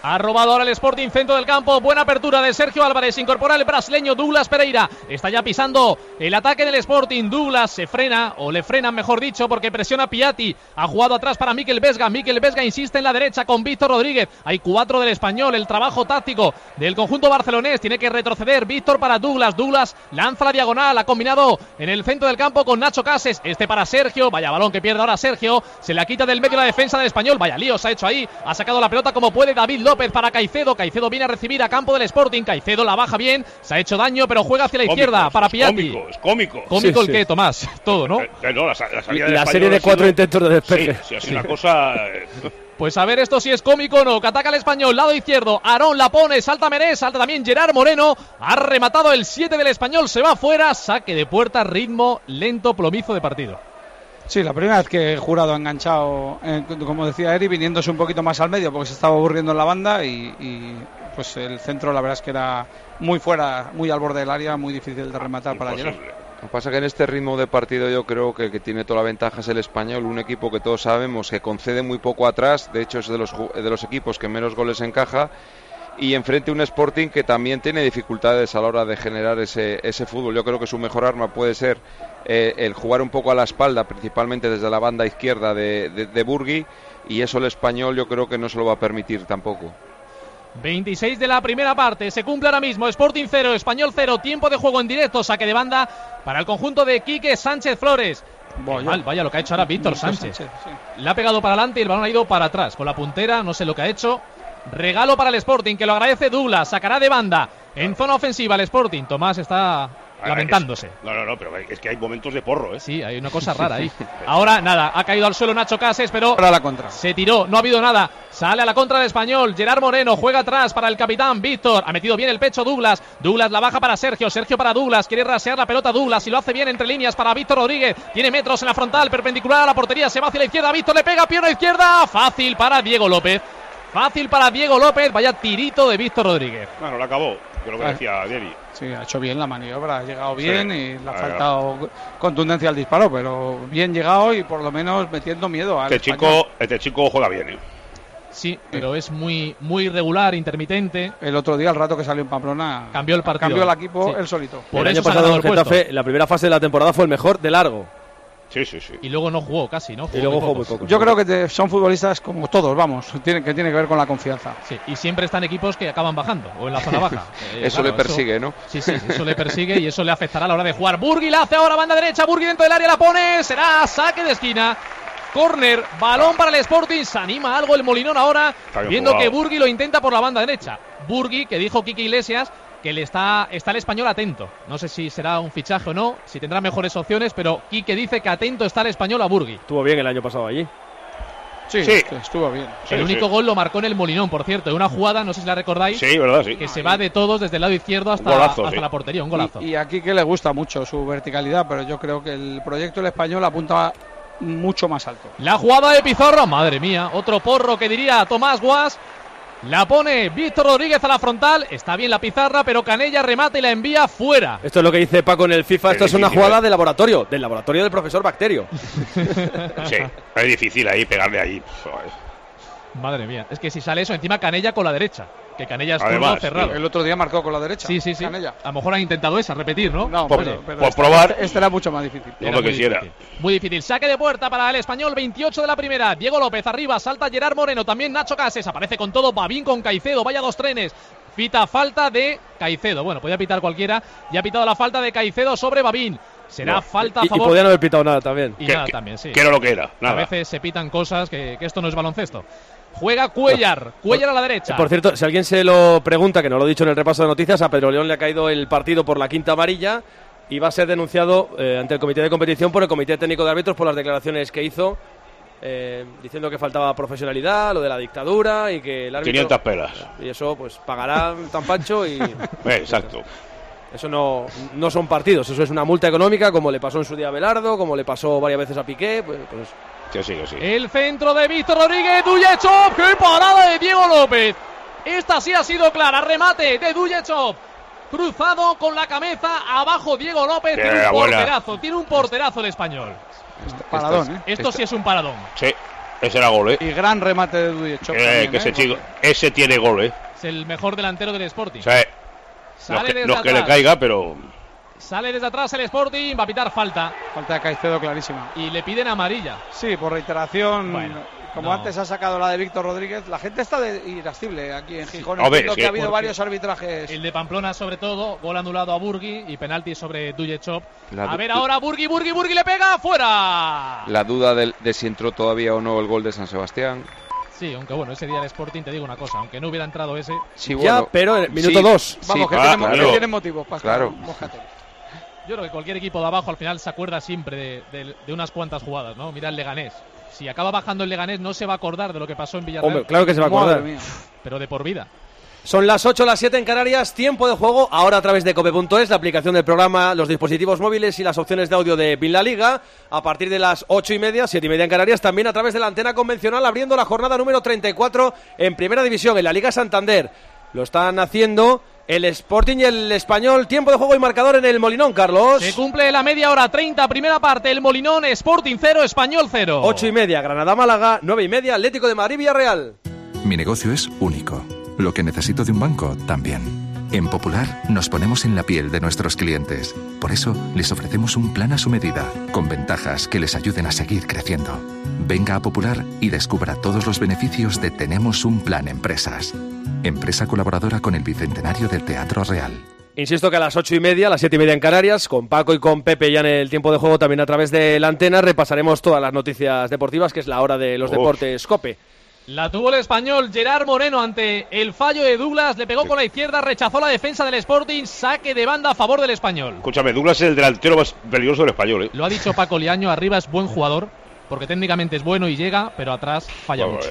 Ha robado ahora el Sporting, centro del campo. Buena apertura de Sergio Álvarez. Incorpora el brasileño Douglas Pereira. Está ya pisando el ataque del Sporting. Douglas se frena, o le frenan mejor dicho, porque presiona Piatti. Ha jugado atrás para Mikel Vesga. Mikel Vesga insiste en la derecha con Víctor Rodríguez. Hay 4 del Español. El trabajo táctico del conjunto barcelonés. Tiene que retroceder Víctor para Douglas. Douglas lanza la diagonal. Ha combinado en el centro del campo con Nacho Cases. Este para Sergio. Vaya balón que pierde ahora Sergio. Se la quita del medio la defensa del Español. Vaya lío se ha hecho ahí. Ha sacado la pelota como puede David López para Caicedo. Caicedo viene a recibir a campo del Sporting. Caicedo la baja bien. Se ha hecho daño, pero juega hacia la izquierda para Piatti. Es cómico. ¿Cómico el qué, Tomás? Todo, ¿no? No, la salida la serie de 4 intentos de despeje. Sí, así una cosa. Pues a ver esto si es cómico o no. Que ataca el Español, lado izquierdo. Aarón la pone, salta Menés, salta también Gerard Moreno. Ha rematado el 7 del Español, se va fuera. Saque de puerta, ritmo lento, plomizo de partido. Sí, la primera vez que el Jurado ha enganchado, como decía Eri, viniéndose un poquito más al medio porque se estaba aburriendo en la banda y pues el centro la verdad es que era muy fuera, muy al borde del área, muy difícil de rematar para llegar. Lo que pasa es que en este ritmo de partido yo creo que el que tiene toda la ventaja es el Español, un equipo que todos sabemos que concede muy poco atrás, de hecho es de los equipos que menos goles encaja, y enfrente un Sporting que también tiene dificultades a la hora de generar ese fútbol. Yo creo que su mejor arma puede ser el jugar un poco a la espalda, principalmente desde la banda izquierda de Burgui, y eso el Español yo creo que no se lo va a permitir tampoco. 26 de la primera parte, se cumple ahora mismo. Sporting 0, Español 0, tiempo de juego en directo, saque de banda para el conjunto de Quique Sánchez Flores. Vaya lo que ha hecho ahora Víctor Sánchez. Le ha pegado para adelante y el balón ha ido para atrás con la puntera, no sé lo que ha hecho. Regalo para el Sporting, que lo agradece Douglas, sacará de banda en zona ofensiva el Sporting. Tomás está lamentándose. No, pero es que hay momentos de porro, ¿eh? Sí, hay una cosa rara ahí. Ahora nada, ha caído al suelo Nacho Cases, pero para la contra. Se tiró, no ha habido nada. Sale a la contra del Español, Gerard Moreno juega atrás para el capitán Víctor. Ha metido bien el pecho Douglas. Douglas la baja para Sergio, Sergio para Douglas. Quiere rasear la pelota Douglas y lo hace bien entre líneas para Víctor Rodríguez. Tiene metros en la frontal, perpendicular a la portería. Se va hacia la izquierda, Víctor le pega, pierna izquierda. Fácil para Diego López. Vaya tirito de Víctor Rodríguez. Bueno, lo acabó, que lo que decía Dieri. Sí, ha hecho bien la maniobra, ha llegado bien y le ha faltado contundencia al disparo, pero bien llegado y por lo menos metiendo miedo al Este chico juega bien, ¿eh? Sí, pero es muy irregular, intermitente. El otro día, al rato que salió en Pamplona, cambió el partido. Cambió el equipo él solito. Por el año pasado el Getafe, la primera fase de la temporada fue el mejor de largo. Sí. Y luego no jugó casi, ¿no? Y luego jugó muy poco. Yo creo que son futbolistas como todos, vamos, tiene que ver con la confianza. Sí, y siempre están equipos que acaban bajando o en la zona baja. Eso le persigue, ¿no? Sí, eso le persigue y eso le afectará a la hora de jugar. Burgui la hace ahora, banda derecha, Burgui dentro del área la pone, será saque de esquina. Córner, balón para el Sporting, se anima algo el Molinón ahora, viendo que Burgui lo intenta por la banda derecha. Burgui, que dijo Quique Iglesias que está el Español atento. No sé si será un fichaje o no, si tendrá mejores opciones, pero Quique dice que atento está el Español a Burgui. Estuvo bien el año pasado allí. Sí, estuvo bien. El único gol lo marcó en el Molinón, por cierto, de una jugada, no sé si la recordáis. Sí, verdad, sí. Que se va de todos desde el lado izquierdo hasta la portería, un golazo. Y a Quique le gusta mucho su verticalidad, pero yo creo que el proyecto del Español apunta mucho más alto. La jugada de Pizarro, madre mía, otro porro que diría Tomás Guas. La pone Víctor Rodríguez a la frontal. Está bien la pizarra, pero Canella remata y la envía fuera. Esto es lo que dice Paco en el FIFA. Esto es una jugada de laboratorio, del laboratorio del profesor Bacterio. Sí, es difícil ahí pegarle ahí. Madre mía, es que si sale eso, encima Canella con la derecha. Que Canella es además, cerrado. El otro día marcó con la derecha. Sí. Canella. A lo mejor han intentado repetir, ¿no? No, por probar. Este era mucho más difícil. No lo quisiera. Muy difícil. Saque de puerta para el Español, 28 de la primera. Diego López arriba, salta Gerard Moreno, también Nacho Cases. Aparece con todo, Babín con Caicedo. Vaya dos trenes. Pita falta de Caicedo. Bueno, podía pitar cualquiera. Ya ha pitado la falta de Caicedo sobre Babín. Será falta a favor. Y podía no haber pitado nada también. Y nada también, sí. Que era lo que era. Nada. A veces se pitan cosas que esto no es baloncesto. Juega Cuellar a la derecha. Por cierto, si alguien se lo pregunta, que no lo he dicho en el repaso de noticias, a Pedro León le ha caído el partido por la quinta amarilla y va a ser denunciado ante el comité de competición por el comité técnico de árbitros por las declaraciones que hizo, diciendo que faltaba profesionalidad, lo de la dictadura y que el árbitro... 500 pelas. Y eso pues pagará tan pancho y... Exacto. Eso no son partidos, eso es una multa económica, como le pasó en su día a Belardo, como le pasó varias veces a Piqué, pues Que sí. El centro de Víctor Rodríguez, Duyechov, ¡qué parada de Diego López! Esta sí ha sido clara, remate de Duyechov, cruzado con la cabeza, abajo Diego López, tiene un porterazo el Español. Paradón, Esto sí es un paradón. Sí. Ese era gol, Y gran remate de Duyechov. Ese tiene gol, Es el mejor delantero del Sporting. Sí. Sale desde no es que le caiga, pero... Sale desde atrás el Sporting, va a pitar falta. Falta de Caicedo clarísima. Y le piden amarilla. Sí, por reiteración. Bueno. Como antes ha sacado la de Víctor Rodríguez, la gente está irascible aquí en Gijón. A ver, que ha habido varios arbitrajes. El de Pamplona, sobre todo, gol anulado a Burgui y penalti sobre Duyechov. A ver ahora Burgui le pega, ¡fuera! La duda de si entró todavía o no el gol de San Sebastián. Sí, aunque bueno, ese día el Sporting, te digo una cosa, aunque no hubiera entrado ese... Sí, bueno, ya, pero en el minuto 2. Vamos, que tiene motivos, Pascal. Claro. Mójate. Yo creo que cualquier equipo de abajo al final se acuerda siempre de unas cuantas jugadas, ¿no? Mira el Leganés. Si acaba bajando el Leganés no se va a acordar de lo que pasó en Villarreal. Hombre, claro que se va a acordar. Pero de por vida. Son las 8, las 7 en Canarias, tiempo de juego, ahora a través de cope.es, la aplicación del programa, los dispositivos móviles y las opciones de audio de Bin La Liga, a partir de las 8:30, 7:30 en Canarias, también a través de la antena convencional, abriendo la jornada número 34 en Primera División, en la Liga Santander. Lo están haciendo el Sporting y el Español. Tiempo de juego y marcador en el Molinón, Carlos. Se cumple la media hora 30, primera parte, el Molinón, Sporting 0, Español 0. 8:30, Granada-Málaga, 9:30, Atlético de Madrid-Villarreal. Mi negocio es único. Lo que necesito de un banco, también. En Popular nos ponemos en la piel de nuestros clientes. Por eso les ofrecemos un plan a su medida, con ventajas que les ayuden a seguir creciendo. Venga a Popular y descubra todos los beneficios de Tenemos un Plan Empresas. Empresa colaboradora con el Bicentenario del Teatro Real. Insisto que a las 8:30, a las 7:30 en Canarias, con Paco y con Pepe ya en el tiempo de juego, también a través de la antena, repasaremos todas las noticias deportivas, que es la hora de los deportes COPE. La tuvo el Español, Gerard Moreno, ante el fallo de Douglas, le pegó con la izquierda, rechazó la defensa del Sporting, saque de banda a favor del Español. Escúchame, Douglas es el delantero más peligroso del Español, Lo ha dicho Paco Liaño, arriba es buen jugador, porque técnicamente es bueno y llega, pero atrás falla mucho.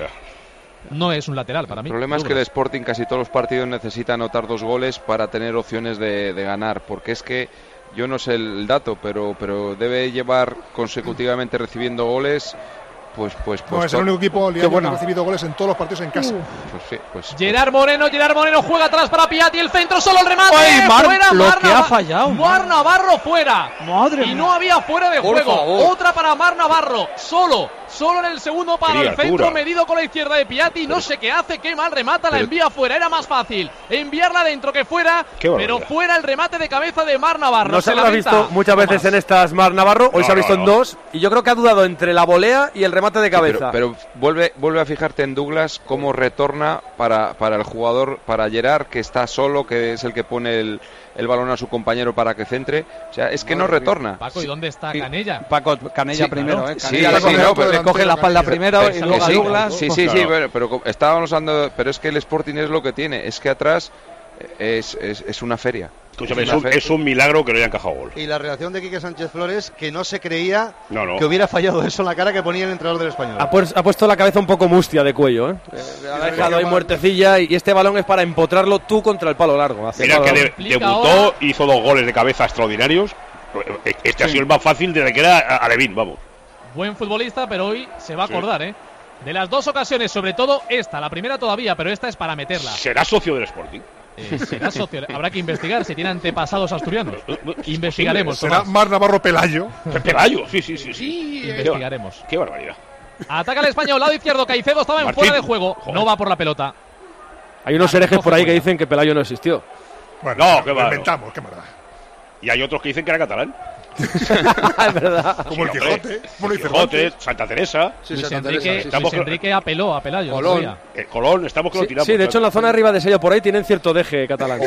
No es un lateral para mí. El problema es que el Sporting casi todos los partidos necesita anotar 2 goles para tener opciones de ganar, porque es que yo no sé el dato, pero debe llevar consecutivamente recibiendo goles. Pues no, es el único equipo que ha recibido goles en todos los partidos en casa. Gerard Moreno juega atrás para Piatti, el centro, solo el remate. Fuera, lo que ha fallado. Mar Navarro fuera. Madre mía. No había fuera de juego. Otra para Mar Navarro. Solo en el segundo palo. El centro medido con la izquierda de Piatti. No sé qué hace, qué mal remata, la envía fuera. Era más fácil enviarla dentro que fuera. Pero fuera el remate de cabeza de Mar Navarro. No se lo ha visto muchas veces en estas Mar Navarro. Hoy se ha visto en 2. Y yo creo que ha dudado entre la volea y el remate de cabeza. Pero vuelve a fijarte en Douglas cómo retorna para el jugador, para Gerard, que está solo, que es el que pone el balón a su compañero para que centre. O sea, es que no retorna. Paco, ¿y dónde está Canella? Paco, Canella primero, Canella le coge la espalda primero y luego a Douglas. Sí, pero estábamos hablando, pero es que el Sporting es lo que tiene, es que atrás es una feria. Escúchame, es un milagro que no haya encajado gol. Y la reacción de Quique Sánchez Flores, que no se creía que hubiera fallado eso en la cara que ponía el entrenador del Español. Ha puesto la cabeza un poco mustia de cuello, ha dejado ahí muertecilla y este balón es para empotrarlo tú contra el palo largo. Mira que debutó, hizo 2 goles de cabeza extraordinarios. Este ha sido el más fácil desde que era Alevín, vamos. Buen futbolista, pero hoy se va a acordar, de las 2 ocasiones, sobre todo esta, la primera todavía, pero esta es para meterla. ¿Será socio del Sporting? Será socio. Habrá que investigar si tiene antepasados asturianos. Investigaremos. ¿Será Mar Navarro Pelayo? Pelayo, sí. Investigaremos. Qué barbaridad. Ataca el Español, lado izquierdo. Caicedo estaba en fuera de juego. No va por la pelota. Hay unos herejes por ahí que dicen que Pelayo no existió. Bueno, no, que lo inventamos, qué maldad. Y hay otros que dicen que era catalán. Es verdad. Como el Quijote. Quijote, Santa Teresa. Luis Enrique apeló a Pelayo. Colón, estamos que lo tiramos. Sí, de hecho en la zona de arriba de Sello por ahí tienen cierto deje catalán.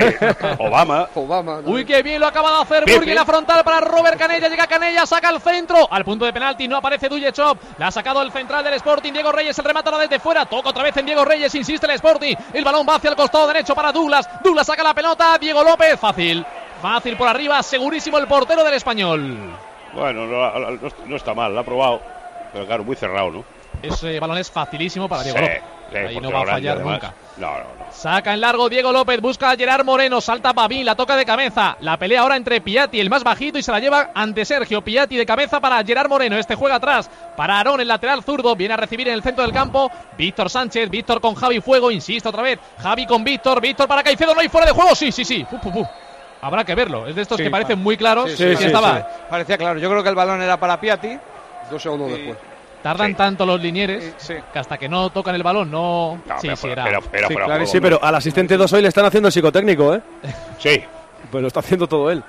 Obama. Uy, qué bien lo acaba de hacer Burgui en la frontal para Robert Canella. Llega Canella, saca el centro. Al punto de penalti no aparece Duyechov. La ha sacado el central del Sporting. Diego Reyes, el remata desde fuera. Toca otra vez en Diego Reyes. Insiste el Sporting. El balón va hacia el costado derecho para Douglas. Douglas saca la pelota. Diego López. Fácil por arriba, segurísimo el portero del Español. Bueno, no está mal, lo ha probado. Pero claro, muy cerrado, ¿no? Ese balón es facilísimo para Diego López. Ahí no va a fallar nunca. No. Saca en largo Diego López, busca a Gerard Moreno, salta Babín, la toca de cabeza. La pelea ahora entre Piatti, el más bajito, y se la lleva ante Sergio. Piatti de cabeza para Gerard Moreno. Este juega atrás para Aarón, el lateral zurdo. Viene a recibir en el centro del campo Víctor Sánchez. Víctor con Javi Fuego, insiste otra vez. Javi con Víctor para Caicedo, no hay fuera de juego. Sí. Habrá que verlo. Es de estos que parecen muy claros. Sí, estaba. Parecía claro. Yo creo que el balón era para Piatti. 2 segundos después. Tardan tanto los linieres que hasta que no tocan el balón no... Sí, pero al asistente 2 hoy le están haciendo el psicotécnico, ¿eh? Sí. Pues lo está haciendo todo él.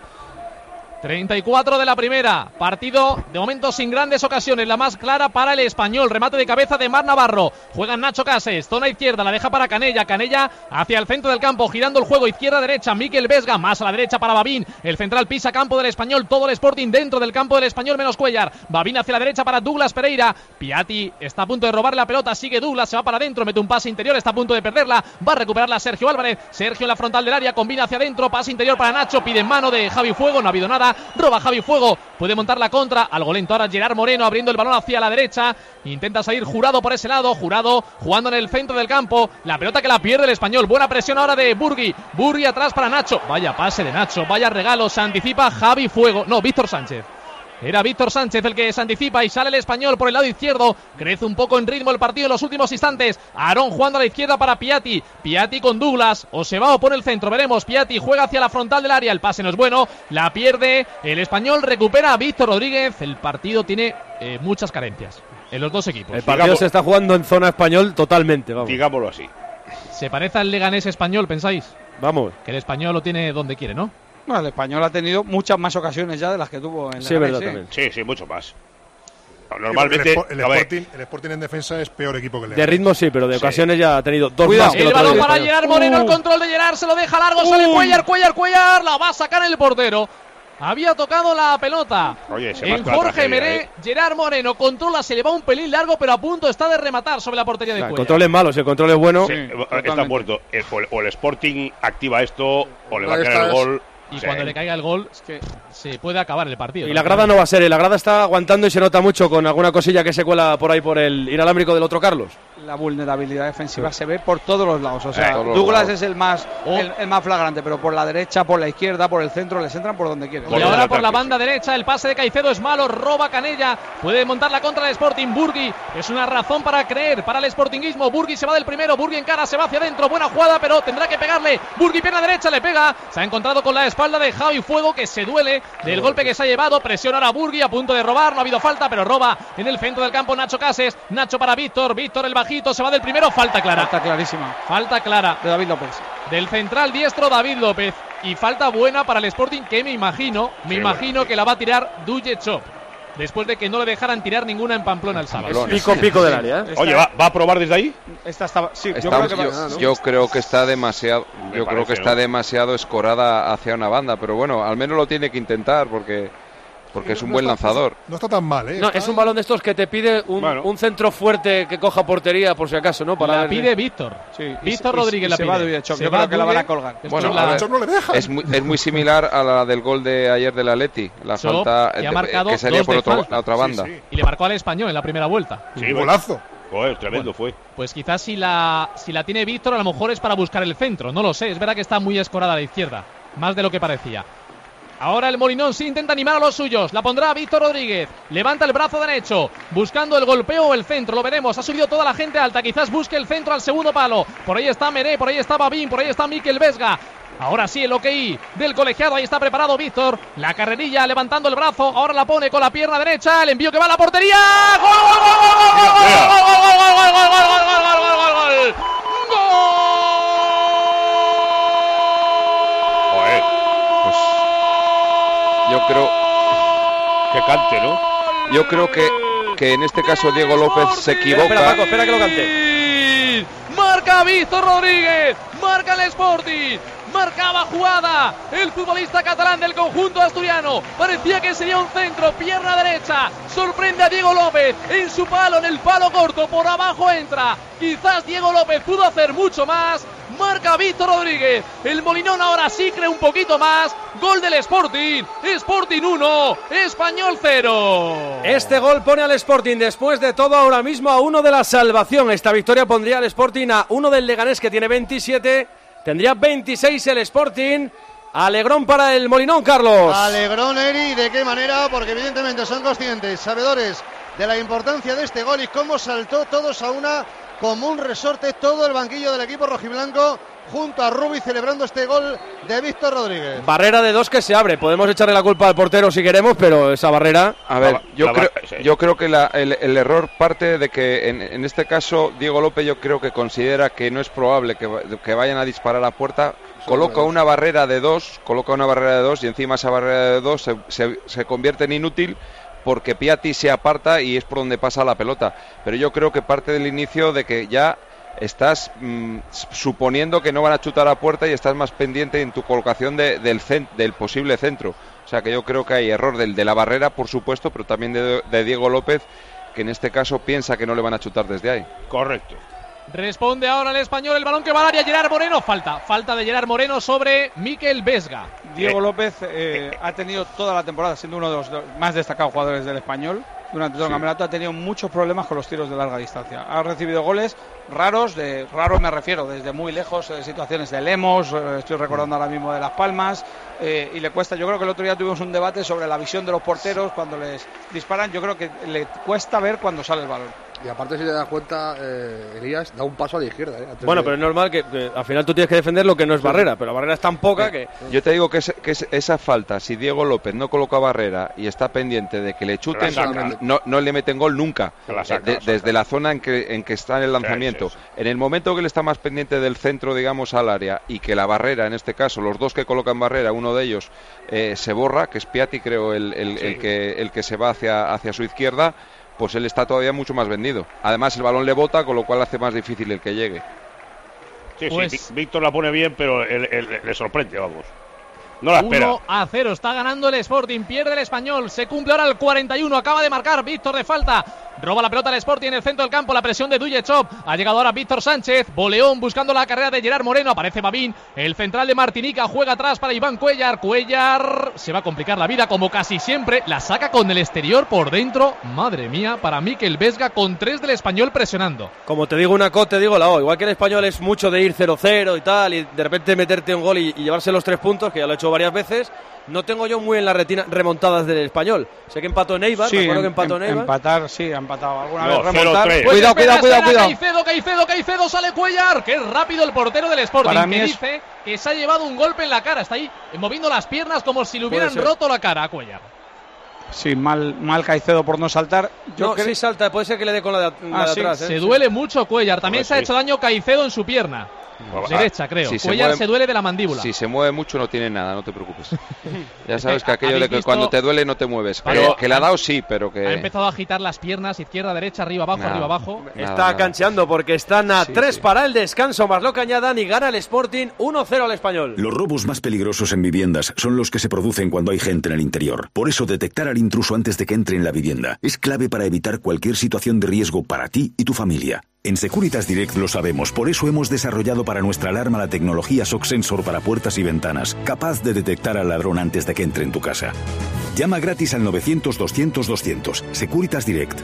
34 de la primera, partido de momento sin grandes ocasiones, la más clara para el Español, remate de cabeza de Marc Navarro, juega Nacho Cases, zona izquierda, la deja para Canella hacia el centro del campo, girando el juego izquierda-derecha, Mikel Vesga, más a la derecha para Babín, el central pisa campo del Español, todo el Sporting dentro del campo del Español menos Cuellar, Babín hacia la derecha para Douglas Pereira, Piatti está a punto de robar la pelota, sigue Douglas, se va para adentro, mete un pase interior, está a punto de perderla, va a recuperarla Sergio Álvarez, Sergio en la frontal del área, combina hacia adentro, pase interior para Nacho, pide en mano de Javi Fuego, no ha habido nada, roba Javi Fuego, puede montar la contra, algo lento ahora Gerard Moreno abriendo el balón hacia la derecha, intenta salir Jurado por ese lado, Jurado jugando en el centro del campo, la pelota que la pierde el Español, buena presión ahora de Burgui atrás para Nacho, vaya pase de Nacho, vaya regalo, se anticipa Javi Fuego, no, Víctor Sánchez. Era Víctor Sánchez el que se anticipa y sale el Español por el lado izquierdo. Crece un poco en ritmo el partido en los últimos instantes. Aarón jugando a la izquierda para Piatti. Piatti con Douglas. O se va o por el centro. Veremos. Piatti juega hacia la frontal del área. El pase no es bueno. La pierde el Español. Recupera a Víctor Rodríguez. El partido tiene muchas carencias en los dos equipos. El partido se está jugando en zona Español totalmente. Vamos. Digámoslo así. ¿Se parece al Leganés Español, pensáis? Vamos. Que el Español lo tiene donde quiere, ¿no? No, el Español ha tenido muchas más ocasiones ya de las que tuvo en la verdad, también. Sí, mucho más. Normalmente el Sporting en defensa es peor equipo que el de ritmo sí, pero de ocasiones ya ha tenido dos más que el balón para Gerard Moreno, el control de Gerard, se lo deja largo, sale Cuellar, la va a sacar el portero. Había tocado la pelota en Jorge Meré, Gerard Moreno controla, se le va un pelín largo, pero a punto está de rematar sobre la portería de Cuellar. El control es malo, si el control es bueno. Está muerto. O el Sporting activa esto, o le va a caer el gol. Y cuando le caiga el gol, es que se puede acabar el partido. Y la grada no va a ser, la grada está aguantando y se nota mucho con alguna cosilla que se cuela por ahí por el inalámbrico del otro Carlos. La vulnerabilidad defensiva se ve por todos los lados. O sea, Douglas es el más flagrante, pero por la derecha, por la izquierda, por el centro, les entran por donde quieren. Y ahora por la banda derecha, el pase de Caicedo es malo, roba Canella, puede montar la contra del Sporting. Burgui es una razón para creer para el sportinguismo. Burgui se va del primero, Burgui en cara, se va hacia adentro, buena jugada, pero tendrá que pegarle. Burgui pierna derecha, le pega, se ha encontrado con la espalda de Javi Fuego, que se duele del golpe que se ha llevado. Presiona ahora Burgui, a punto de robar, no ha habido falta, pero roba en el centro del campo Nacho Cases. Nacho para Víctor el bajito, se va del primero, falta clara. Falta clarísima. Falta clara. De David López. Del central diestro David López. Y falta buena para el Sporting, que me imagino que la va a tirar Duje Chop. Después de que no le dejaran tirar ninguna en Pamplona el sábado. Pico del área, ¿eh? Oye, ¿va a probar desde ahí? Yo creo que está demasiado. Yo creo que está demasiado escorada hacia una banda, pero bueno, al menos lo tiene que intentar porque es un buen lanzador. No está tan mal, ¿eh? No, es un balón de estos que te pide un centro fuerte que coja portería, por si acaso, ¿no? La pide Víctor. Sí, Víctor Rodríguez la pide. Yo creo que la van a colgar. Bueno, no le deja. Es muy similar a la del gol de ayer del Atleti. La falta que salía por la otra banda. Sí. Y le marcó al Español en la primera vuelta. Sí, golazo. Joder, tremendo fue. Pues quizás si la tiene Víctor, a lo mejor es para buscar el centro. No lo sé. Es verdad que está muy escorada a la izquierda. Más de lo que parecía. Ahora el Molinón sí intenta animar a los suyos. La pondrá Víctor Rodríguez. Levanta el brazo derecho, buscando el golpeo o el centro. Lo veremos. Ha subido toda la gente alta. Quizás busque el centro al segundo palo. Por ahí está Meré, por ahí está Babín, por ahí está Mikel Vesga. Ahora sí el ok del colegiado. Ahí está preparado Víctor. La carrerilla levantando el brazo. Ahora la pone con la pierna derecha. El envío que va a la portería. ¡Gol! Yo creo que cante, ¿no? Yo creo que en este caso Diego López se equivoca. Espera, Paco, espera que lo cante. Marca Víctor Rodríguez, marca el Sporting, marcaba jugada el futbolista catalán del conjunto asturiano. Parecía que sería un centro, pierna derecha, sorprende a Diego López en su palo, en el palo corto, por abajo entra. Quizás Diego López pudo hacer mucho más. Marca Víctor Rodríguez. El Molinón ahora sí cree un poquito más. Gol del Sporting. Sporting 1, Español 0. Este gol pone al Sporting después de todo ahora mismo a 1 de la salvación. Esta victoria pondría al Sporting a 1 del Leganés, que tiene 27. Tendría 26 el Sporting. Alegrón para el Molinón, Carlos. Alegrón, Eri. ¿De qué manera? Porque evidentemente son conscientes, sabedores de la importancia de este gol y cómo saltó todos a una como un resorte todo el banquillo del equipo rojiblanco junto a Rubi celebrando este gol de Víctor Rodríguez. Barrera de 2 que se abre. Podemos echarle la culpa al portero si queremos, pero esa barrera... A ver, yo creo que el error parte de que en este caso Diego López yo creo que considera que no es probable que vayan a disparar a puerta. Coloca una barrera de 2 y encima esa barrera de 2 se convierte en inútil porque Piatti se aparta y es por donde pasa la pelota. Pero yo creo que parte del inicio de que ya estás suponiendo que no van a chutar a puerta y estás más pendiente en tu colocación del posible centro. O sea que yo creo que hay error de la barrera, por supuesto, pero también de Diego López, que en este caso piensa que no le van a chutar desde ahí. Correcto. Responde ahora el Español, el balón que va al área, Gerard Moreno, falta de Gerard Moreno sobre Mikel Vesga. Diego López ha tenido toda la temporada siendo uno de los más destacados jugadores del Español. Durante todo el campeonato ha tenido muchos problemas con los tiros de larga distancia. Ha recibido goles raros, raros me refiero, desde muy lejos, situaciones de Lemos, estoy recordando ahora mismo de Las Palmas, y le cuesta. Yo creo que el otro día tuvimos un debate sobre la visión de los porteros cuando les disparan. Yo creo que le cuesta ver cuando sale el balón. Y aparte, si te das cuenta, Elías da un paso a la izquierda. Bueno, pero es normal que al final tú tienes que defender lo que no es barrera, pero la barrera es tan poca que... Yo te digo que esa falta, si Diego López no coloca barrera y está pendiente de que le chuten, no le meten gol nunca, desde la zona en que está en el lanzamiento. Sí. En el momento que él está más pendiente del centro, digamos, al área, y que la barrera, en este caso, los dos que colocan barrera, uno de ellos se borra, que es Piatti, creo, el que se va hacia su izquierda, pues él está todavía mucho más vendido. Además el balón le bota, con lo cual hace más difícil el que llegue. Sí, Víctor la pone bien, pero le sorprende, vamos. No la espera. 1-0, está ganando el Sporting, pierde el Español, se cumple ahora el 41, acaba de marcar Víctor de falta, roba la pelota al Sporting en el centro del campo, la presión de Duyechov, ha llegado ahora Víctor Sánchez, Boleón buscando la carrera de Gerard Moreno, aparece Babín, el central de Martinica, juega atrás para Iván Cuellar se va a complicar la vida como casi siempre, la saca con el exterior por dentro, madre mía, para Mikel Vesga con 3 del Español presionando. Como te digo una cosa, te digo la O, igual que el Español es mucho de ir 0-0 y tal, y de repente meterte un gol y llevarse los 3 puntos, que ya lo he hecho varias veces. No tengo yo muy en la retina remontadas del Español. Sé que empató en Eibar, sí, me acuerdo que empató en Eibar. Empatar, sí, ha empatado alguna vez remontar. Pues cuidado. Caicedo, sale Cuellar, que es rápido el portero del Sporting, que dice que se ha llevado un golpe en la cara. Está ahí moviendo las piernas como si le hubieran roto la cara a Cuellar. Sí, mal Caicedo por no saltar. Sí salta, puede ser que le dé con la de atrás. Se duele mucho Cuellar. También se ha hecho daño Caicedo en su pierna. Derecha, creo. Cuellar se duele de la mandíbula. Si se mueve mucho no tiene nada, no te preocupes. Ya sabes que aquello de que cuando te duele no te mueves. Que le ha dado sí, pero que... Ha empezado a agitar las piernas, izquierda, derecha, arriba, abajo, arriba, abajo. Está cancheando porque están a 3 para el descanso, más lo que añadan, y gana el Sporting 1-0 al Español. Los robos más peligrosos en viviendas son los que se producen cuando hay gente en el interior. Por eso detectar al intruso antes de que entre en la vivienda es clave para evitar cualquier situación de riesgo para ti y tu familia. En Securitas Direct lo sabemos, por eso hemos desarrollado para nuestra alarma la tecnología Shock Sensor para puertas y ventanas, capaz de detectar al ladrón antes de que entre en tu casa. Llama gratis al 900-200-200. Securitas Direct,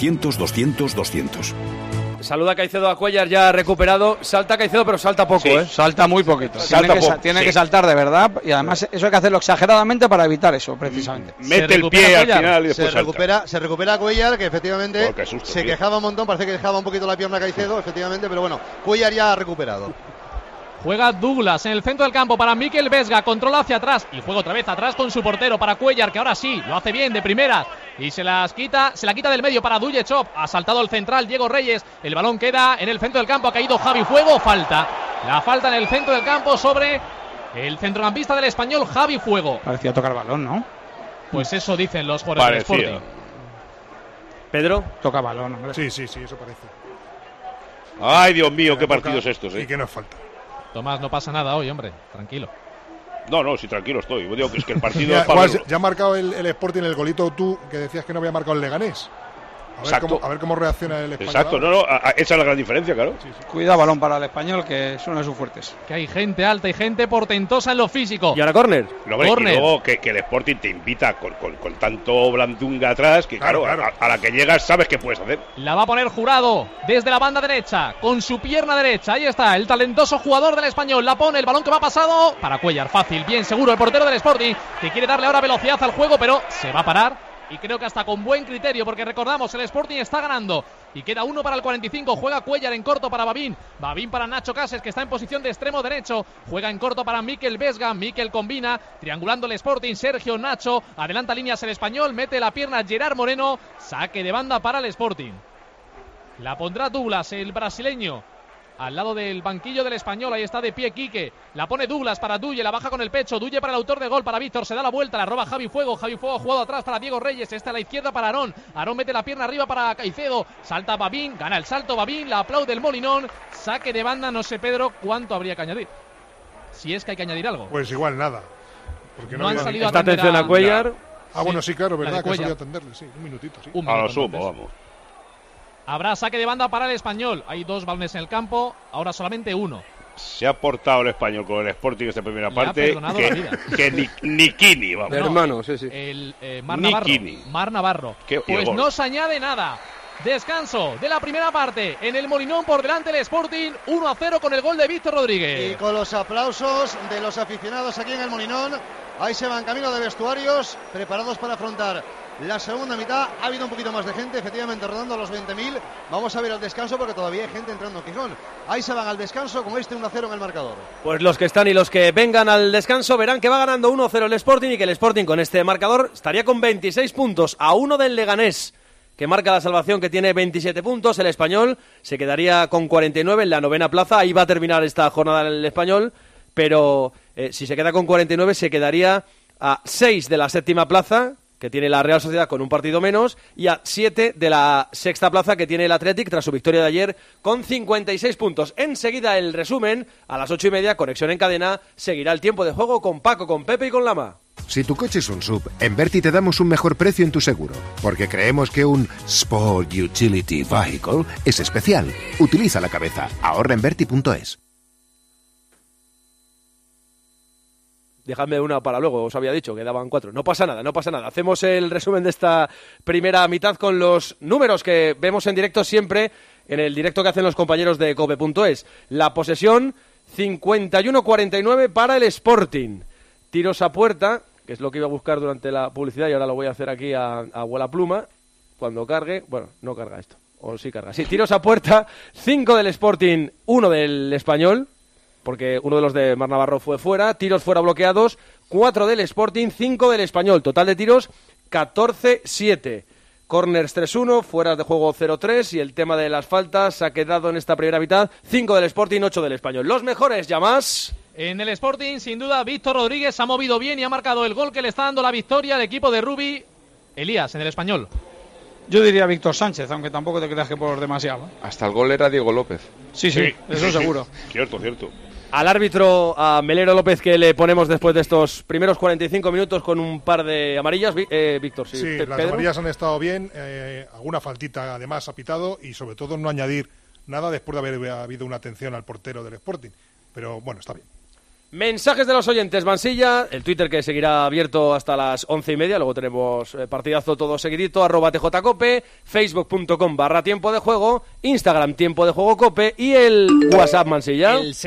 900-200-200. Saluda Caicedo a Cuellar, ya recuperado. Salta Caicedo, pero salta poco, Salta muy poquito. Tiene que saltar de verdad, y además eso hay que hacerlo exageradamente para evitar eso, precisamente. Mete el pie al final y después se recupera Cuellar, que efectivamente se quejaba un montón, parece que dejaba un poquito la pierna Caicedo, efectivamente, pero bueno, Cuellar ya ha recuperado. Juega Douglas en el centro del campo para Mikel Vesga, controla hacia atrás y juega otra vez atrás con su portero para Cuellar, que ahora sí lo hace bien de primeras y se la quita del medio para Duyechov. Ha saltado el central Diego Reyes, el balón queda en el centro del campo, ha caído Javi Fuego, la falta en el centro del campo sobre el centrocampista del Español, Javi Fuego. Parecía tocar balón, ¿no? Pues eso dicen los jugadores del Sporting. Pedro, toca balón, hombre. Sí, eso parece. Ay, Dios mío, qué partidos estos, ¿Y qué nos falta? Tomás, no pasa nada hoy, hombre, tranquilo. No, sí, tranquilo estoy. Yo digo que es que el partido... ya ha marcado el Sporting el golito tú, que decías que no había marcado el Leganés. A ver cómo reacciona el Español. Exacto, esa es la gran diferencia, claro. Sí. Cuidado, balón para el Español, que es uno de sus fuertes. Que hay gente alta y gente portentosa en lo físico. Y ahora córner. Y luego que el Sporting te invita con tanto blandunga atrás, que claro. A la que llegas sabes qué puedes hacer. La va a poner Jurado desde la banda derecha, con su pierna derecha. Ahí está, el talentoso jugador del Español. La pone, el balón que va pasado para Cuellar. Fácil, bien seguro el portero del Sporting, que quiere darle ahora velocidad al juego, pero se va a parar. y creo que hasta con buen criterio, porque recordamos, el Sporting está ganando y queda 1 para el 45. Juega Cuellar en corto para Babín para Nacho Cases, que está en posición de extremo derecho, juega en corto para Mikel Vesga, Mikel combina, triangulando el Sporting, Sergio, Nacho, adelanta líneas el Español, mete la pierna Gerard Moreno, saque de banda para el Sporting. La pondrá Douglas, el brasileño, al lado del banquillo del Español. Ahí está de pie Quique, la pone Douglas para Dulle, la baja con el pecho, Dulle para el autor de gol, para Víctor, se da la vuelta, la roba Javi Fuego ha jugado atrás para Diego Reyes, está a la izquierda para Aarón mete la pierna arriba para Caicedo, salta Babín, gana el salto Babín, la aplaude el Molinón, saque de banda. No sé, Pedro, cuánto habría que añadir, si es que hay que añadir algo. Pues igual nada, porque no han salido esta atención a Cuellar. Bueno, sí, claro, verdad, que salió a atenderle, sí, un minutito, sí. A lo sumo, vamos. Habrá saque de banda para el Español. Hay 2 balones en el campo, ahora solamente 1. Se ha portado el Español con el Sporting esta primera parte que ni Kini, vamos. Hermano, sí. El Mar Navarro. Pues no se añade nada. Descanso de la primera parte en el Molinón, por delante el Sporting 1-0 con el gol de Víctor Rodríguez. Y con los aplausos de los aficionados aquí en el Molinón, ahí se van camino de vestuarios, preparados para afrontar la segunda mitad. Ha habido un poquito más de gente, efectivamente, rodando los 20.000. Vamos a ver al descanso porque todavía hay gente entrando en Gijón. Ahí se van al descanso con este 1-0 en el marcador. Pues los que están y los que vengan al descanso verán que va ganando 1-0 el Sporting y que el Sporting con este marcador estaría con 26 puntos, a 1 del Leganés, que marca la salvación, que tiene 27 puntos. El Español se quedaría con 49 en la 9ª plaza. Ahí va a terminar esta jornada el Español, pero si se queda con 49 se quedaría a 6 de la 7ª plaza, que tiene la Real Sociedad con un partido menos, y a 7 de la 6ª plaza, que tiene el Athletic tras su victoria de ayer con 56 puntos. Enseguida el resumen, a las 8:30, conexión en cadena, seguirá el tiempo de juego con Paco, con Pepe y con Lama. Si tu coche es un SUV, en Verti te damos un mejor precio en tu seguro, porque creemos que un Sport Utility Vehicle es especial. Utiliza la cabeza. Ahorra en Verti.es. Dejadme una para luego, os había dicho que daban 4. No pasa nada. Hacemos el resumen de esta primera mitad con los números que vemos en directo siempre, en el directo que hacen los compañeros de Cope.es. La posesión, 51-49 para el Sporting. Tiros a puerta, que es lo que iba a buscar durante la publicidad y ahora lo voy a hacer aquí a vuela pluma, cuando cargue. Bueno, no carga esto, o sí carga. Sí, tiros a puerta, 5 del Sporting, 1 del Español, porque uno de los de Mar Navarro fue fuera. Tiros fuera bloqueados, 4 del Sporting, 5 del Español. Total de tiros, 14-7. Corners 3-1, fueras de juego 0-3, y el tema de las faltas ha quedado en esta primera mitad, 5 del Sporting, 8 del Español. Los mejores, ya más. En el Sporting, sin duda, Víctor Rodríguez ha movido bien y ha marcado el gol que le está dando la victoria al equipo de Rubi. Elías, en el Español. Yo diría Víctor Sánchez, aunque tampoco te creas que por demasiado. Hasta el gol era Diego López. Sí, eso seguro. Cierto. Al árbitro, a Melero López, que le ponemos después de estos primeros 45 minutos con un par de amarillas. Víctor, sí. Sí, las amarillas han estado bien, alguna faltita además ha pitado, y sobre todo no añadir nada después de haber habido una atención al portero del Sporting. Pero bueno, está bien. Mensajes de los oyentes, Mansilla, el Twitter que seguirá abierto hasta las 11:30, luego tenemos partidazo todo seguidito, @tjcope, facebook.com/tiempo de juego, Instagram tiempo de juego cope, y el WhatsApp, Mansilla. El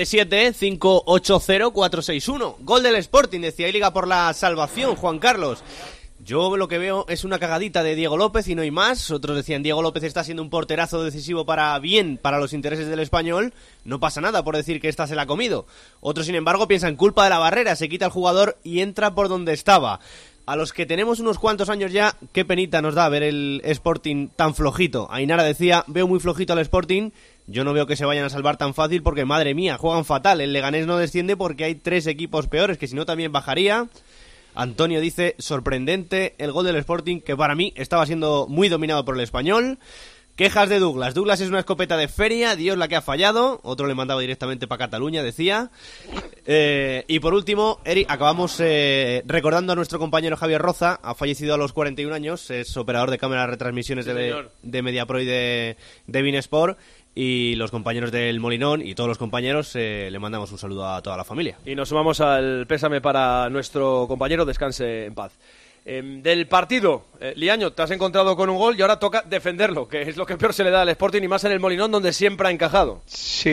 677-580-461. Gol del Sporting, decía, y liga por la salvación, Juan Carlos. Yo lo que veo es una cagadita de Diego López y no hay más. Otros decían, Diego López está siendo un porterazo decisivo para los intereses del Español. No pasa nada por decir que esta se la ha comido. Otros, sin embargo, piensan, culpa de la barrera, se quita el jugador y entra por donde estaba. A los que tenemos unos cuantos años ya, qué penita nos da ver el Sporting tan flojito. Ainara decía, veo muy flojito al Sporting. Yo no veo que se vayan a salvar tan fácil porque, madre mía, juegan fatal. El Leganés no desciende porque hay 3 equipos peores, que si no también bajaría. Antonio dice, sorprendente el gol del Sporting, que para mí estaba siendo muy dominado por el Español. Quejas de Douglas. Douglas es una escopeta de feria, Dios la que ha fallado. Otro le mandaba directamente para Cataluña, decía. Y por último, Eric, acabamos recordando a nuestro compañero Javier Roza. Ha fallecido a los 41 años, es operador de cámara de retransmisiones de Mediapro y de Binesport. Y los compañeros del Molinón y todos los compañeros le mandamos un saludo a toda la familia. Y nos sumamos al pésame para nuestro compañero, descanse en paz. Del partido, Liaño, te has encontrado con un gol y ahora toca defenderlo, que es lo que peor se le da al Sporting, y más en el Molinón, donde siempre ha encajado. Sí,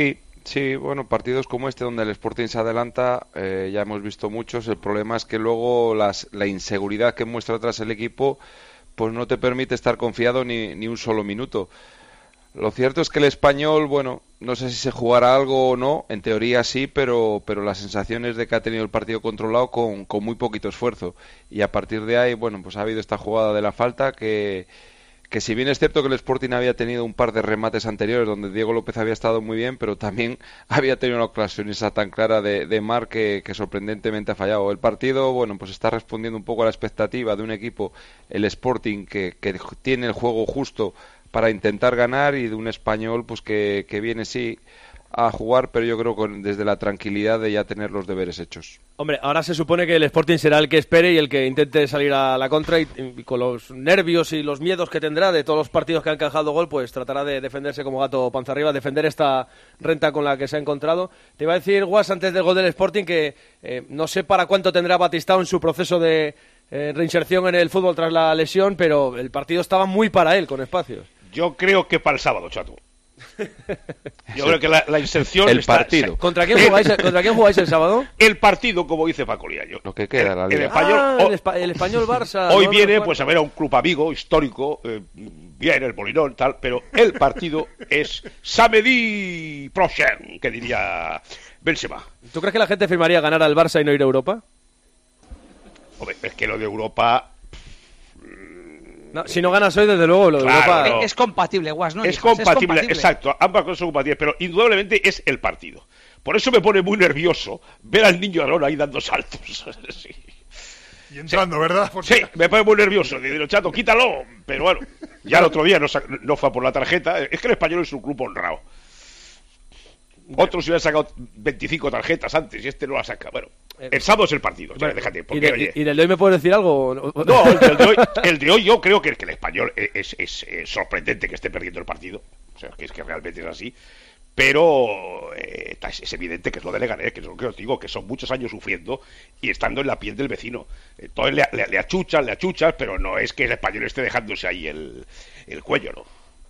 Sí, bueno, partidos como este donde el Sporting se adelanta, ya hemos visto muchos. El problema es que luego la inseguridad que muestra atrás el equipo pues no te permite estar confiado ni un solo minuto. Lo cierto es que el Español, bueno, no sé si se jugará algo o no, en teoría sí, pero la sensación es de que ha tenido el partido controlado con muy poquito esfuerzo. Y a partir de ahí, bueno, pues ha habido esta jugada de la falta que si bien es cierto que el Sporting había tenido un par de remates anteriores donde Diego López había estado muy bien, pero también había tenido una ocasión esa tan clara de Marc que sorprendentemente ha fallado. El partido, bueno, pues está respondiendo un poco a la expectativa de un equipo, el Sporting, que tiene el juego justo para intentar ganar, y de un Español pues que viene sí a jugar, pero yo creo que desde la tranquilidad de ya tener los deberes hechos. Hombre, ahora se supone que el Sporting será el que espere y el que intente salir a la contra, y con los nervios y los miedos que tendrá de todos los partidos que han encajado gol, pues tratará de defenderse como gato panza arriba, defender esta renta con la que se ha encontrado. Te iba a decir, Guas, antes del gol del Sporting, que no sé para cuánto tendrá Batistao en su proceso de reinserción en el fútbol tras la lesión, pero el partido estaba muy para él, con espacios. Yo creo que para el sábado, Chato. Yo creo que la inserción el partido. ¿Contra quién jugáis el sábado? El partido, como dice Paco Liaño. Lo que queda, la Liga. El Español Barça. Hoy viene pues a ver a un club amigo histórico, bien el Molinón, tal, pero el partido es Samedi Prochain, que diría Benzema. ¿Tú crees que la gente firmaría ganar al Barça y no ir a Europa? Hombre, es que lo de Europa... No, si no ganas hoy, desde luego, lo de Europa... No. Es compatible, Guas, ¿no? Es compatible, exacto. Ambas cosas son compatibles, pero indudablemente es el partido. Por eso me pone muy nervioso ver al niño Arón ahí dando saltos. Sí. Y entrando, ¿verdad? Sí, me pone muy nervioso. Digo, Chato, quítalo. Pero bueno, ya el otro día no fue por la tarjeta. Es que el Español es un club honrado. Otros se hubieran sacado 25 tarjetas antes y este no la saca. Bueno, el sábado es el partido. Ya, déjate. Porque, ¿Y del de hoy me puedes decir algo? No, el de hoy yo creo que el Español es sorprendente que esté perdiendo el partido. O sea, que es que realmente es así. Pero es evidente que es lo de Leganés, que es lo que os digo, que son muchos años sufriendo y estando en la piel del vecino. Entonces le achuchas, pero no es que el Español esté dejándose ahí el cuello, ¿no?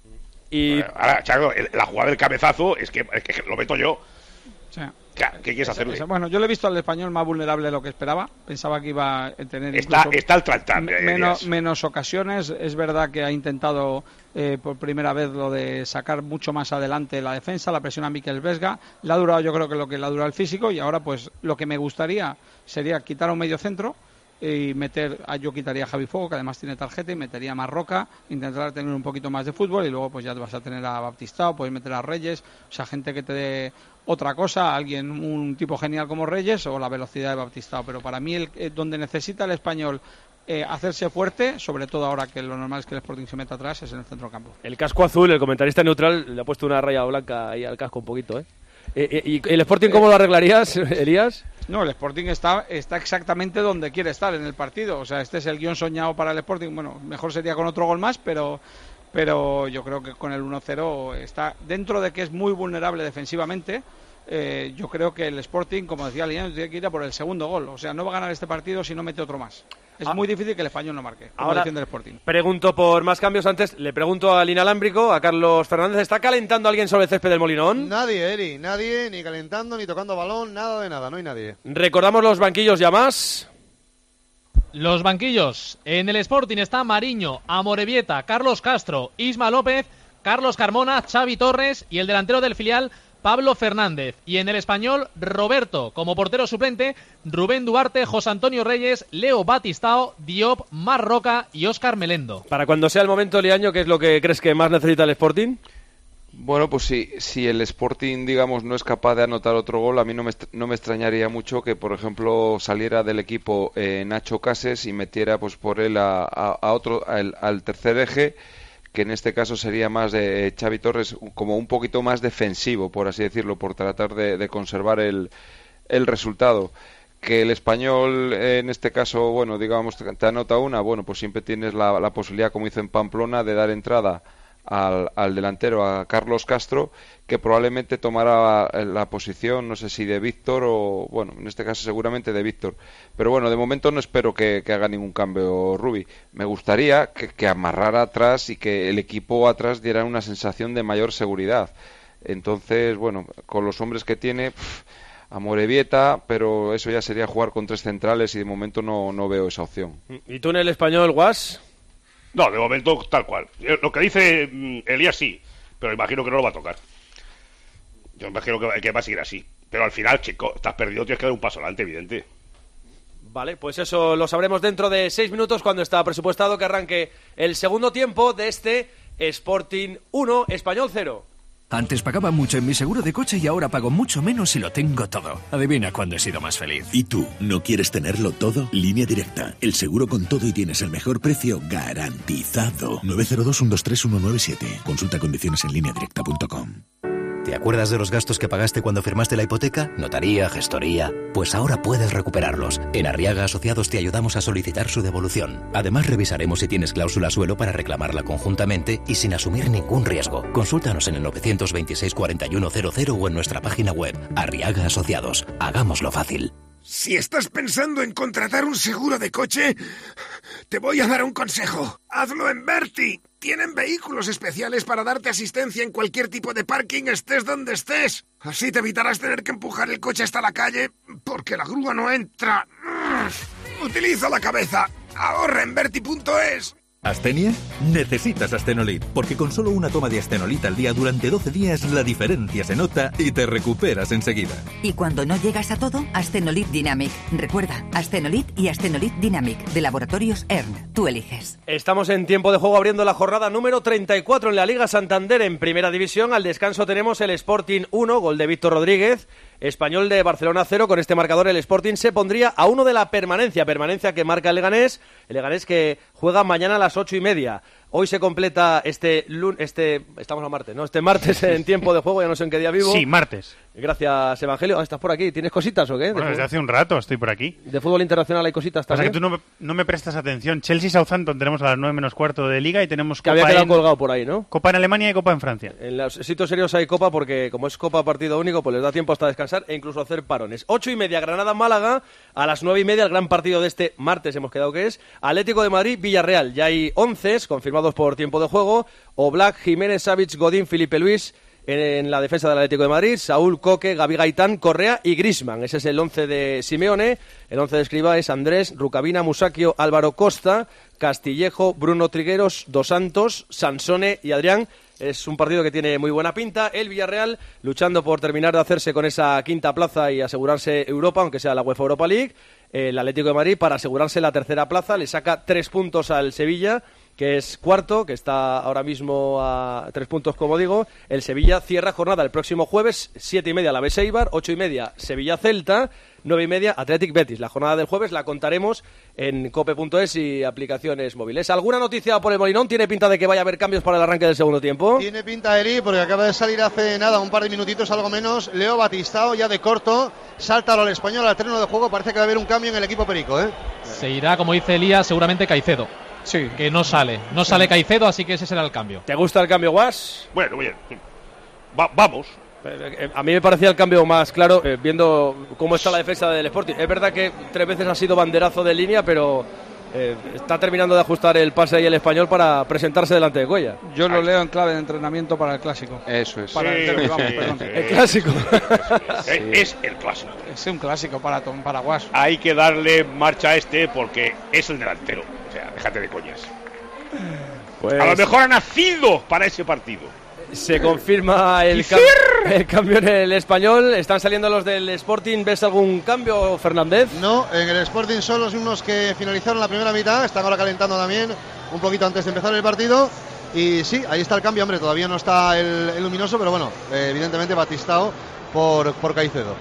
Y ahora, Chaco, la jugada del cabezazo es que lo meto yo. Sí. ¿Qué quieres hacerle? Bueno, yo le he visto al Español más vulnerable de lo que esperaba. Pensaba que iba a tener está al tratar menos ocasiones. Es verdad que ha intentado por primera vez lo de sacar mucho más adelante la defensa, la presión a Mikel Vesga. Le ha durado, yo creo que lo que le ha durado el físico, y ahora pues lo que me gustaría sería quitar a un medio centro y yo quitaría a Javi Fuego, que además tiene tarjeta, y metería a Marroca, intentar tener un poquito más de fútbol, y luego pues ya te vas a tener a Baptistao, puedes meter a Reyes, o sea, gente que te dé otra cosa, un tipo genial como Reyes, o la velocidad de Baptistao. Pero para mí donde necesita el Español hacerse fuerte, sobre todo ahora que lo normal es que el Sporting se meta atrás, es en el centro campo. El casco azul, el comentarista neutral le ha puesto una raya blanca ahí al casco un poquito, ¿eh? ¿Y el Sporting cómo lo arreglarías, Elías? No, el Sporting está exactamente donde quiere estar en el partido. O sea, este es el guión soñado para el Sporting. Bueno, mejor sería con otro gol más, pero yo creo que con el 1-0 está dentro de que es muy vulnerable defensivamente. Yo creo que el Sporting, como decía Lilian, tiene que ir a por el segundo gol. O sea, no va a ganar este partido si no mete otro más. Es muy difícil que el Español no marque. Ahora defiende el Sporting. Pregunto por más cambios. Antes le pregunto al inalámbrico, a Carlos Fernández. ¿Está calentando alguien sobre el césped del Molinón? Nadie, Eri. Nadie, ni calentando, ni tocando balón, nada de nada. No hay nadie. Recordamos los banquillos ya más. Los banquillos. En el Sporting está Mariño, Amorebieta, Carlos Castro, Isma López, Carlos Carmona, Xavi Torres y el delantero del filial, Pablo Fernández. Y en el Español, Roberto. Como portero suplente, Rubén Duarte, José Antonio Reyes, Leo Batistao, Diop, Marroca y Óscar Melendo. Para cuando sea el momento, Liaño, ¿qué es lo que crees que más necesita el Sporting? Bueno, pues si el Sporting, digamos, no es capaz de anotar otro gol, a mí no me extrañaría mucho que, por ejemplo, saliera del equipo Nacho Cases y metiera pues por él al tercer eje, que en este caso sería más de Xavi Torres, como un poquito más defensivo, por así decirlo, por tratar de conservar el resultado. Que el Español, en este caso, bueno, digamos, te anota una, bueno, pues siempre tienes la posibilidad, como hizo en Pamplona, de dar entrada al delantero, a Carlos Castro, que probablemente tomará la posición, no sé si de Víctor o, bueno, en este caso seguramente de Víctor. Pero bueno, de momento no espero que haga ningún cambio Rubi. Me gustaría que amarrara atrás y que el equipo atrás diera una sensación de mayor seguridad. Entonces, bueno, con los hombres que tiene, a Morevieta, pero eso ya sería jugar con 3 centrales y de momento no veo esa opción. ¿Y tú en el Español, Guas? No, de momento tal cual. Lo que dice Elías sí, pero imagino que no lo va a tocar. Yo imagino que va a seguir así. Pero al final, chico, estás perdido, tienes que dar un paso adelante, evidente. Vale, pues eso lo sabremos dentro de 6 minutos cuando está presupuestado que arranque el segundo tiempo de este Sporting 1, Español 0. Antes pagaba mucho en mi seguro de coche y ahora pago mucho menos y lo tengo todo. Adivina cuándo he sido más feliz. ¿Y tú, no quieres tenerlo todo? Línea Directa, el seguro con todo y tienes el mejor precio garantizado. 902-123-197. Consulta condiciones en lineadirecta.com. ¿Te acuerdas de los gastos que pagaste cuando firmaste la hipoteca? Notaría, gestoría. Pues ahora puedes recuperarlos. En Arriaga Asociados te ayudamos a solicitar su devolución. Además, revisaremos si tienes cláusula suelo para reclamarla conjuntamente y sin asumir ningún riesgo. Consúltanos en el 926 4100 o en nuestra página web. Arriaga Asociados. Hagámoslo fácil. Si estás pensando en contratar un seguro de coche, te voy a dar un consejo. Hazlo en Verti. Tienen vehículos especiales para darte asistencia en cualquier tipo de parking, estés donde estés. Así te evitarás tener que empujar el coche hasta la calle porque la grúa no entra. Utiliza la cabeza. Ahorra en Verti.es. ¿Astenia? Necesitas Astenolit, porque con solo una toma de Astenolit al día durante 12 días la diferencia se nota y te recuperas enseguida. Y cuando no llegas a todo, Astenolit Dynamic. Recuerda, Astenolit y Astenolit Dynamic, de Laboratorios ERN. Tú eliges. Estamos en tiempo de juego abriendo la jornada número 34 en la Liga Santander en Primera División. Al descanso tenemos el Sporting 1, gol de Víctor Rodríguez. Español de Barcelona 0, con este marcador el Sporting se pondría a 1 de la permanencia que marca el Leganés que juega mañana a las 8:30. Hoy se completa estamos a martes, ¿no? Este martes en tiempo de juego, ya no sé en qué día vivo. Sí, martes. Gracias, Evangelio. ¿Estás por aquí? ¿Tienes cositas o qué? Bueno, desde hace un rato estoy por aquí. ¿De fútbol internacional hay cositas también? O sea, que tú no me prestas atención. Chelsea-Southampton tenemos a las 9 menos cuarto de Liga y tenemos Copa. Que había quedado colgado por ahí, ¿no? Copa en Alemania y Copa en Francia. En los sitios serios hay Copa porque como es Copa partido único, pues les da tiempo hasta descansar e incluso hacer parones. 8:30 Granada-Málaga, a las 9:30 el gran partido de este martes hemos quedado que es Atlético de Madrid-Villarreal. Ya hay 11 confirmados por tiempo de juego. Oblak, Jiménez, Savic, Godín, Felipe Luis en la defensa del Atlético de Madrid, Saúl, Coque, Gaby Gaitán, Correa y Griezmann. Ese es el 11 de Simeone. El 11 de Escribá es Andrés, Rucabina, Musacchio, Álvaro Costa, Castillejo, Bruno Trigueros, Dos Santos, Sansone y Adrián. Es un partido que tiene muy buena pinta. El Villarreal luchando por terminar de hacerse con esa quinta plaza y asegurarse Europa, aunque sea la UEFA Europa League. El Atlético de Madrid, para asegurarse la tercera plaza, le saca 3 puntos al Sevilla, que es cuarto, que está ahora mismo a 3 puntos, como digo. El Sevilla cierra jornada el próximo jueves, 7:30 la Alavés Eibar, 8:30 Sevilla-Celta, 9:30 Athletic Betis. La jornada del jueves la contaremos en cope.es y aplicaciones móviles. ¿Alguna noticia por el Molinón? ¿Tiene pinta de que vaya a haber cambios para el arranque del segundo tiempo? Tiene pinta, Eri, porque acaba de salir hace nada, un par de minutitos, algo menos, Leo Batistao, ya de corto, salta al Español al terreno de juego. Parece que va a haber un cambio en el equipo perico, ¿eh? Se irá, como dice Elías, seguramente Caicedo. Sí. Que no sale Caicedo, así que ese será el cambio. ¿Te gusta el cambio, Guas? Bueno, bien. Vamos. A mí me parecía el cambio más claro, viendo cómo está la defensa del Sporting. Es verdad que 3 veces ha sido banderazo de línea, pero está terminando de ajustar el pase ahí el Español para presentarse delante de Cuellar. Yo lo leo en clave de entrenamiento para el Clásico. Eso es. Para el derbi, vamos, perdón. El Clásico. Es el Clásico. Es un clásico para Guas. Hay que darle marcha a porque es el delantero. O sea, déjate de coñas. Pues a lo mejor ha nacido para ese partido. Se confirma el cambio en el Español. ¿Están saliendo los del Sporting? ¿Ves algún cambio, Fernández? No, en el Sporting son los mismos que finalizaron la primera mitad. Están ahora calentando también un poquito antes de empezar el partido. Y sí, ahí está el cambio, hombre. Todavía no está el luminoso, pero bueno, evidentemente Batistao por Caicedo.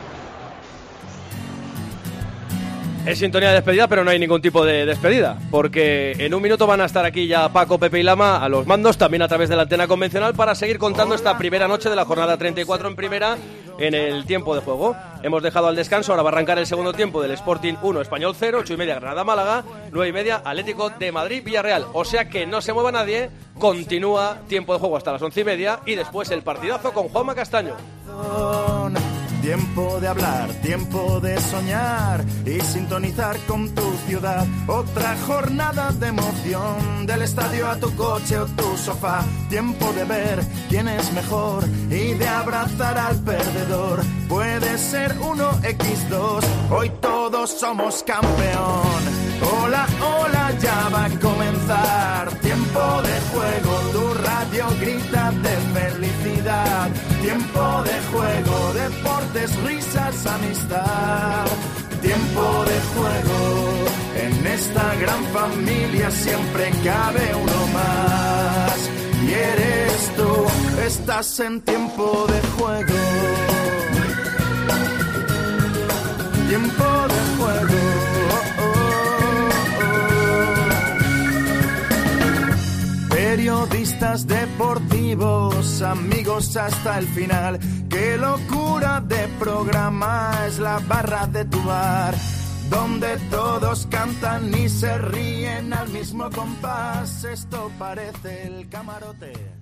Es sintonía de despedida, pero no hay ningún tipo de despedida, porque en un minuto van a estar aquí ya Paco, Pepe y Lama a los mandos, también a través de la antena convencional, para seguir contando esta primera noche de la jornada 34 en primera en el tiempo de juego. Hemos dejado al descanso, ahora va a arrancar el segundo tiempo del Sporting 1, Español 0, 8:30 Granada-Málaga, 9:30 Atlético de Madrid-Villarreal. O sea que no se mueva nadie, continúa tiempo de juego hasta las 11:30 y después el partidazo con Juanma Castaño. Tiempo de hablar, tiempo de soñar y sintonizar con tu ciudad. Otra jornada de emoción, del estadio a tu coche o tu sofá. Tiempo de ver quién es mejor y de abrazar al perdedor. Puede ser 1x2, hoy todos somos campeón. Hola, hola, ya va a comenzar. Tiempo de juego, tu radio grita de felicidad. Tiempo de juego, deportes, risas, amistad. Tiempo de juego, en esta gran familia siempre cabe uno más. Y eres tú, estás en tiempo de juego. Tiempo de juego. Periodistas deportivos, amigos hasta el final. Qué locura de programa es la barra de tu bar, donde todos cantan y se ríen al mismo compás. Esto parece el camarote.